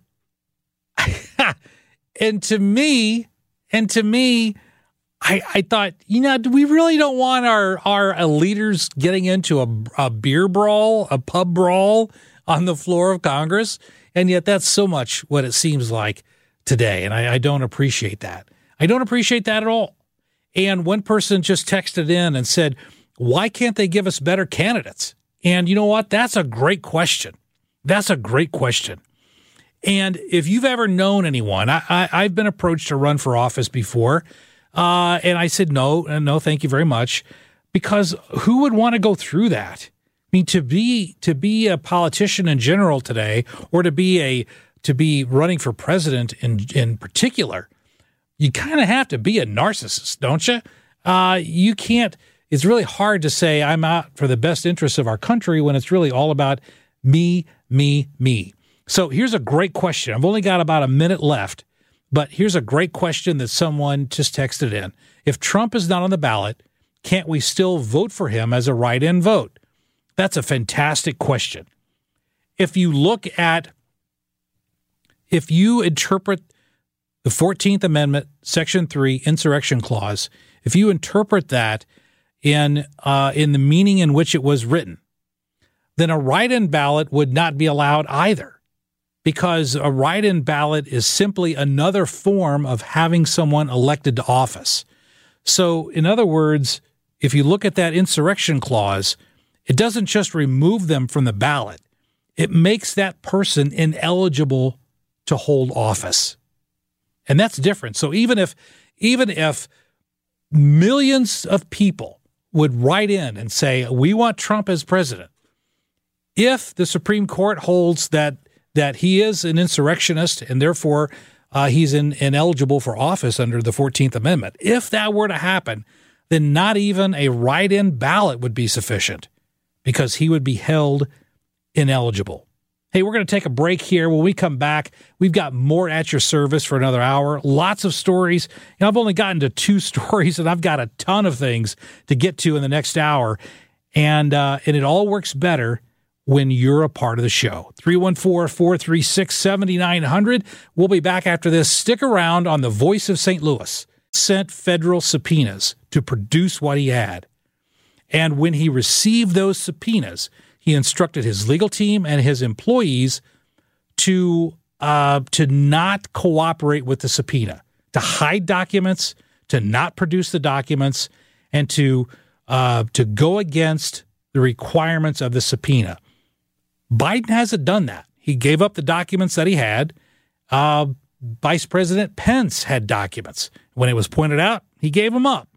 and to me, and to me, I, I thought, you know, we really don't want our, our leaders getting into a, a beer brawl, a pub brawl on the floor of Congress. And yet that's so much what it seems like today. And I, I don't appreciate that. I don't appreciate that at all. And one person just texted in and said, why can't they give us better candidates? And you know what? That's a great question. That's a great question. And if you've ever known anyone, I, I, I've been approached to run for office before, uh, and I said no, no, thank you very much, because who would want to go through that? I mean, to be to be a politician in general today, or to be a to be running for president in in particular, you kind of have to be a narcissist, don't you? Uh, you can't. It's really hard to say I'm out for the best interests of our country when it's really all about me, me, me. So here's a great question. I've only got about a minute left, but here's a great question that someone just texted in. If Trump is not on the ballot, can't we still vote for him as a write-in vote? That's a fantastic question. If you look at, if you interpret the fourteenth Amendment, Section three, Insurrection Clause, if you interpret that in uh, in the meaning in which it was written, then a write-in ballot would not be allowed either, because a write-in ballot is simply another form of having someone elected to office. So, in other words, if you look at that insurrection clause, it doesn't just remove them from the ballot. It makes that person ineligible to hold office. And that's different. So even if even if millions of people would write in and say, we want Trump as president, if the Supreme Court holds that that he is an insurrectionist and therefore uh, he's in, ineligible for office under the fourteenth Amendment, if that were to happen, then not even a write-in ballot would be sufficient because he would be held ineligible. Hey, we're going to take a break here. When we come back, we've got more at your service for another hour. Lots of stories. You know, I've only gotten to two stories, and I've got a ton of things to get to in the next hour. And uh, and it all works better when you're a part of the show. three one four, four three six, seven nine zero zero. We'll be back after this. Stick around on the Voice of Saint Louis. Sent federal subpoenas to produce what he had. And when he received those subpoenas, he instructed his legal team and his employees to uh, to not cooperate with the subpoena, to hide documents, to not produce the documents, and to uh, to go against the requirements of the subpoena. Biden hasn't done that. He gave up the documents that he had. Uh, Vice President Pence had documents. When it was pointed out, he gave them up.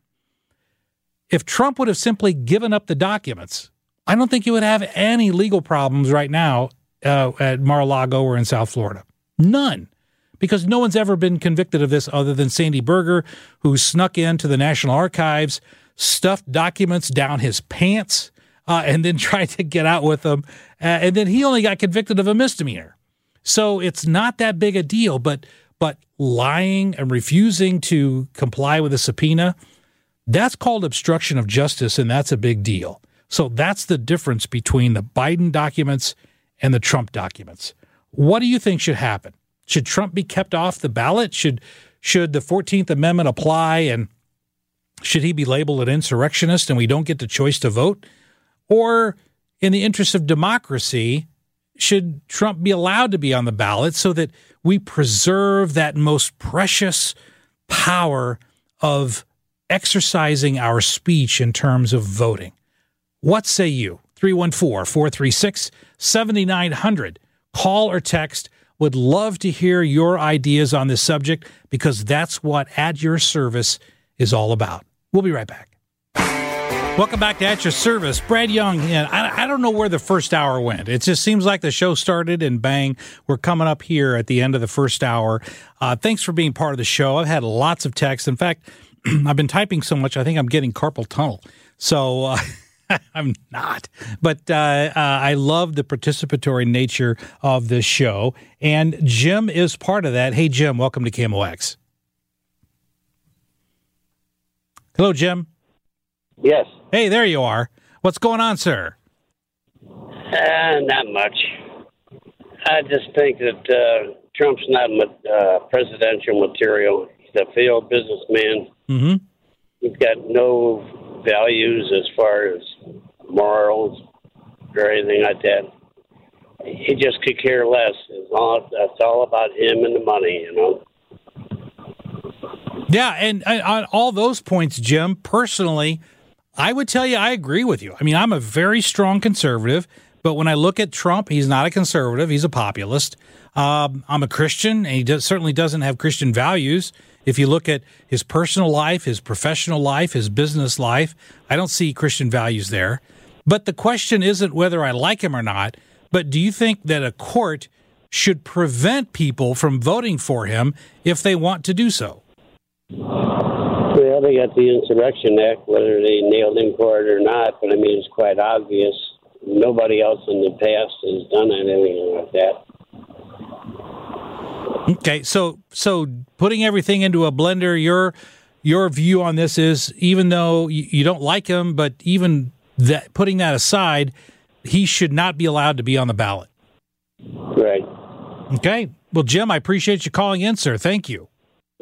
If Trump would have simply given up the documents, I don't think you would have any legal problems right now uh, at Mar-a-Lago or in South Florida. None. Because no one's ever been convicted of this other than Sandy Berger, who snuck into the National Archives, stuffed documents down his pants, uh, and then tried to get out with them. Uh, and then he only got convicted of a misdemeanor. So it's not that big a deal, but but lying and refusing to comply with a subpoena, that's called obstruction of justice, and that's a big deal. So that's the difference between the Biden documents and the Trump documents. What do you think should happen? Should Trump be kept off the ballot? Should should the fourteenth Amendment apply, and should he be labeled an insurrectionist and we don't get the choice to vote? Or in the interest of democracy, should Trump be allowed to be on the ballot so that we preserve that most precious power of exercising our speech in terms of voting? What say you? three one four, four three six, seven nine zero zero. Call or text. Would love to hear your ideas on this subject because that's what At Your Service is all about. We'll be right back. Welcome back to At Your Service. Brad Young. And I, I don't know where the first hour went. It just seems like the show started and bang, we're coming up here at the end of the first hour. Uh, thanks for being part of the show. I've had lots of texts. In fact, I've been typing so much, I think I'm getting carpal tunnel. So uh, I'm not. But uh, uh, I love the participatory nature of this show. And Jim is part of that. Hey, Jim, welcome to K M O X. Hello, Jim. Yes. Hey, there you are. What's going on, sir? Uh, not much. I just think that uh, Trump's not uh, presidential material. He's a failed businessman. Mm-hmm. He's got no values as far as morals or anything like that. He just could care less. It's all, that's all about him and the money, you know. Yeah, and, and on all those points, Jim, personally, I would tell you I agree with you. I mean, I'm a very strong conservative, but when I look at Trump, he's not a conservative. He's a populist. Um, I'm a Christian, and he does, certainly doesn't have Christian values. If you look at his personal life, his professional life, his business life, I don't see Christian values there. But the question isn't whether I like him or not, but do you think that a court should prevent people from voting for him if they want to do so? Well, they got the Insurrection Act, whether they nailed him for it or not, but I mean, it's quite obvious. Nobody else in the past has done anything like that. Okay, so so putting everything into a blender, your your view on this is, even though you, you don't like him, but even that, putting that aside, he should not be allowed to be on the ballot. Right. Okay. Well, Jim, I appreciate you calling in, sir. Thank you.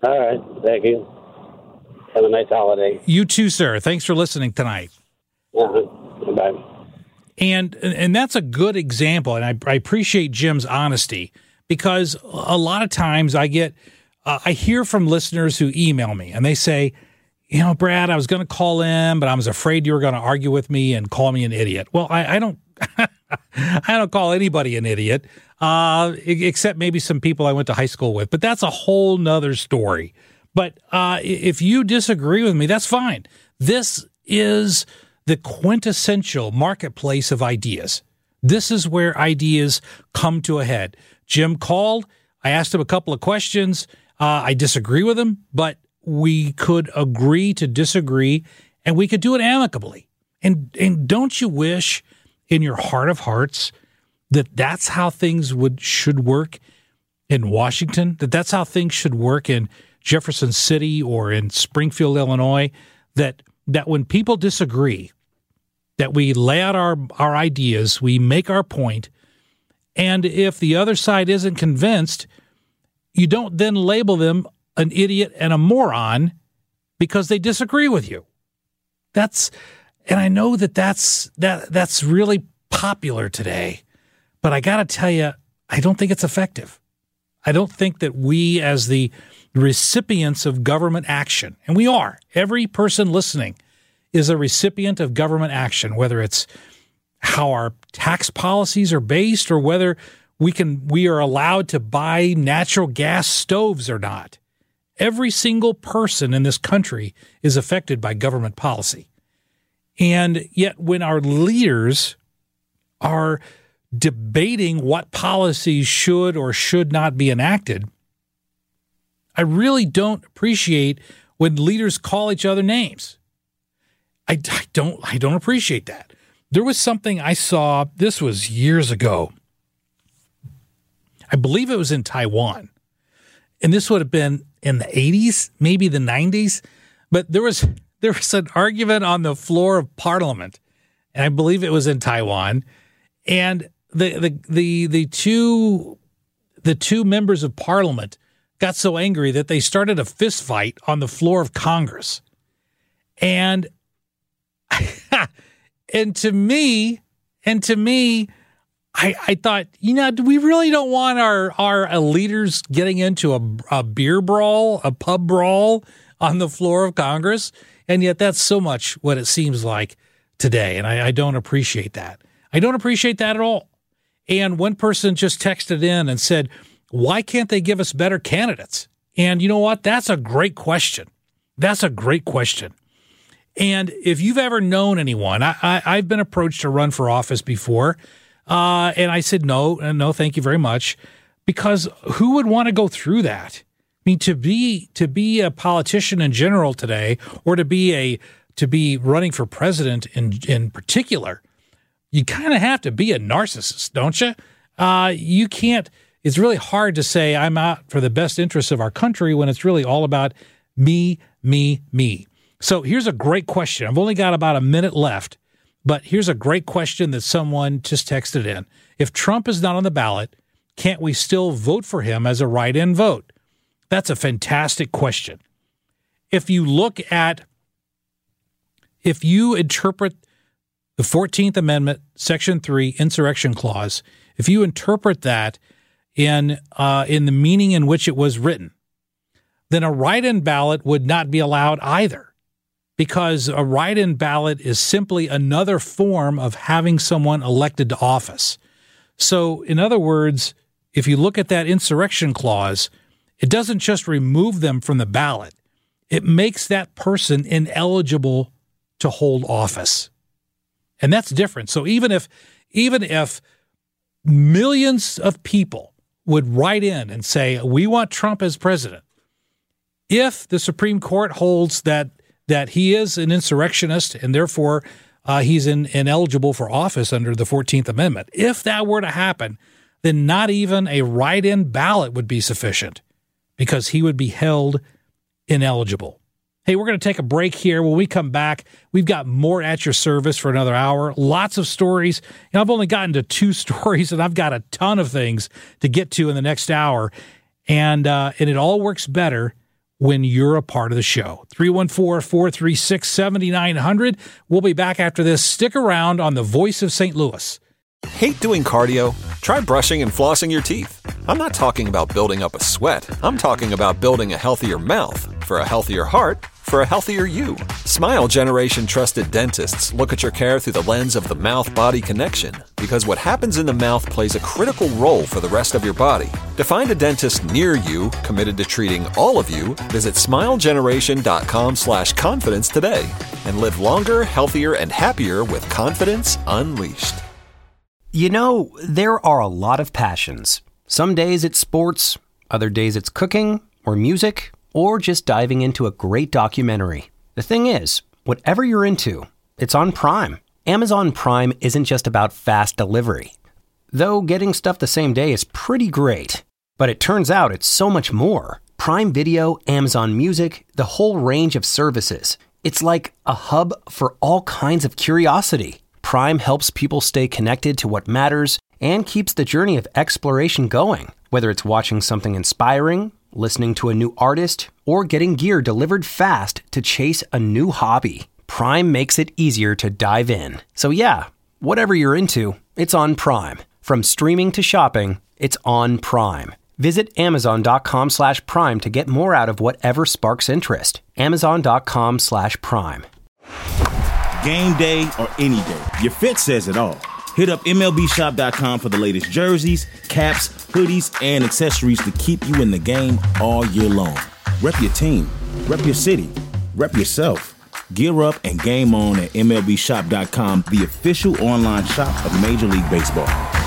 All right. Thank you. Have a nice holiday. You too, sir. Thanks for listening tonight. Uh-huh. Bye. And and that's a good example, and I, I appreciate Jim's honesty, because a lot of times I get, uh, I hear from listeners who email me, and they say, you know, Brad, I was going to call in, but I was afraid you were going to argue with me and call me an idiot. Well, I, I don't, I don't call anybody an idiot, uh, except maybe some people I went to high school with. But that's a whole nother story. But uh, if you disagree with me, that's fine. This is the quintessential marketplace of ideas. This is where ideas come to a head. Jim called. I asked him a couple of questions. Uh, I disagree with him, but we could agree to disagree, and we could do it amicably. And and don't you wish in your heart of hearts that that's how things would should work in Washington, that that's how things should work in Jefferson City or in Springfield, Illinois, that that when people disagree, that we lay out our, our ideas, we make our point, and if the other side isn't convinced, you don't then label them an idiot and a moron because they disagree with you. That's, and I know that that's, that that's really popular today, but I got to tell you, I don't think it's effective. I don't think that we as the recipients of government action, and we are, every person listening is a recipient of government action, whether it's how our tax policies are based or whether we can, we are allowed to buy natural gas stoves or not. Every single person in this country is affected by government policy. And yet when our leaders are debating what policies should or should not be enacted, I really don't appreciate when leaders call each other names. I, I don't I don't appreciate that. There was something I saw, this was years ago. I believe it was in Taiwan. And this would have been in the eighties, maybe the nineties, but there was there was an argument on the floor of Parliament, and I believe it was in Taiwan, and the the the the two the two members of Parliament got so angry that they started a fist fight on the floor of Congress. And and to me, and to me, I, I thought, you know, we really don't want our, our leaders getting into a, a beer brawl, a pub brawl on the floor of Congress. And yet that's so much what it seems like today. And I, I don't appreciate that. I don't appreciate that at all. And one person just texted in and said, why can't they give us better candidates? And you know what? That's a great question. That's a great question. And if you've ever known anyone, I, I, I've been approached to run for office before. Uh, and I said, no, no, thank you very much. Because who would want to go through that? I mean, to be to be a politician in general today, or to be a to be running for president in in particular, you kind of have to be a narcissist, don't you? Uh, you can't. It's really hard to say I'm out for the best interests of our country when it's really all about me, me, me. So here's a great question. I've only got about a minute left. But here's a great question that someone just texted in. If Trump is not on the ballot, can't we still vote for him as a write-in vote? That's a fantastic question. If you look at, if you interpret the fourteenth Amendment, Section three, Insurrection Clause, if you interpret that in uh, in the meaning in which it was written, then a write-in ballot would not be allowed either. Because a write-in ballot is simply another form of having someone elected to office. So, in other words, if you look at that insurrection clause, it doesn't just remove them from the ballot. It makes that person ineligible to hold office. And that's different. So even if even if millions of people would write in and say, we want Trump as president, if the Supreme Court holds that that he is an insurrectionist and therefore uh, he's in, ineligible for office under the fourteenth Amendment. If that were to happen, then not even a write-in ballot would be sufficient because he would be held ineligible. Hey, we're going to take a break here. When we come back, we've got more at your service for another hour. Lots of stories. You know, I've only gotten to two stories, and I've got a ton of things to get to in the next hour. And uh, and it all works better when you're a part of the show. three one four, four three six, seven nine zero zero. We'll be back after this. Stick around on the Voice of Saint Louis. Hate doing cardio? Try brushing and flossing your teeth. I'm not talking about building up a sweat. I'm talking about building a healthier mouth for a healthier heart for a healthier you. Smile Generation trusted dentists look at your care through the lens of the mouth-body connection, because what happens in the mouth plays a critical role for the rest of your body. To find a dentist near you committed to treating all of you, visit smilegeneration.com slash confidence today and live longer, healthier, and happier with confidence unleashed. You know, there are a lot of passions. Some days it's sports, other days it's cooking or music, or just diving into a great documentary. The thing is, whatever you're into, it's on Prime. Amazon Prime isn't just about fast delivery. Though getting stuff the same day is pretty great. But it turns out it's so much more. Prime Video, Amazon Music, the whole range of services. It's like a hub for all kinds of curiosity. Prime helps people stay connected to what matters and keeps the journey of exploration going. Whether it's watching something inspiring, listening to a new artist, or getting gear delivered fast to chase a new hobby, Prime makes it easier to dive in. So yeah, whatever you're into, it's on Prime. From streaming to shopping, it's on Prime. Visit amazon.com slash prime to get more out of whatever sparks interest. Amazon.com slash prime. Game day or any day, your fit says it all. Hit up M L B shop dot com for the latest jerseys, caps, hoodies, and accessories to keep you in the game all year long. Rep your team, rep your city, rep yourself. Gear up and game on at M L B shop dot com, the official online shop of Major League Baseball.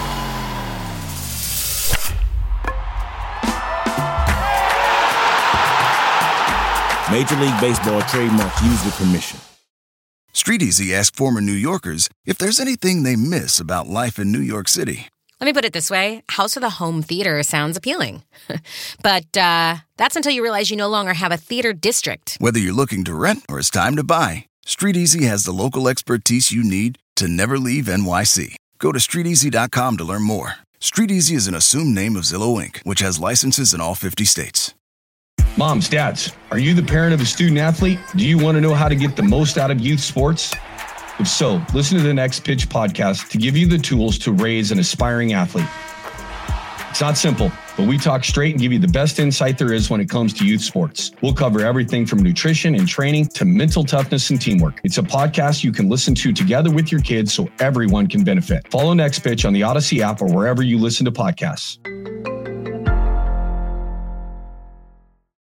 Major League Baseball trademarks used with permission. StreetEasy asked former New Yorkers if there's anything they miss about life in New York City. Let me put it this way. House of the Home Theater sounds appealing. But uh, that's until you realize you no longer have a theater district. Whether you're looking to rent or it's time to buy, StreetEasy has the local expertise you need to never leave N Y C. Go to street easy dot com to learn more. StreetEasy is an assumed name of Zillow Incorporated, which has licenses in all fifty states. Moms, dads, are you the parent of a student athlete? Do you want to know how to get the most out of youth sports? If so, listen to the Next Pitch podcast to give you the tools to raise an aspiring athlete. It's not simple, but we talk straight and give you the best insight there is when it comes to youth sports. We'll cover everything from nutrition and training to mental toughness and teamwork. It's a podcast you can listen to together with your kids so everyone can benefit. Follow Next Pitch on the Odyssey app or wherever you listen to podcasts.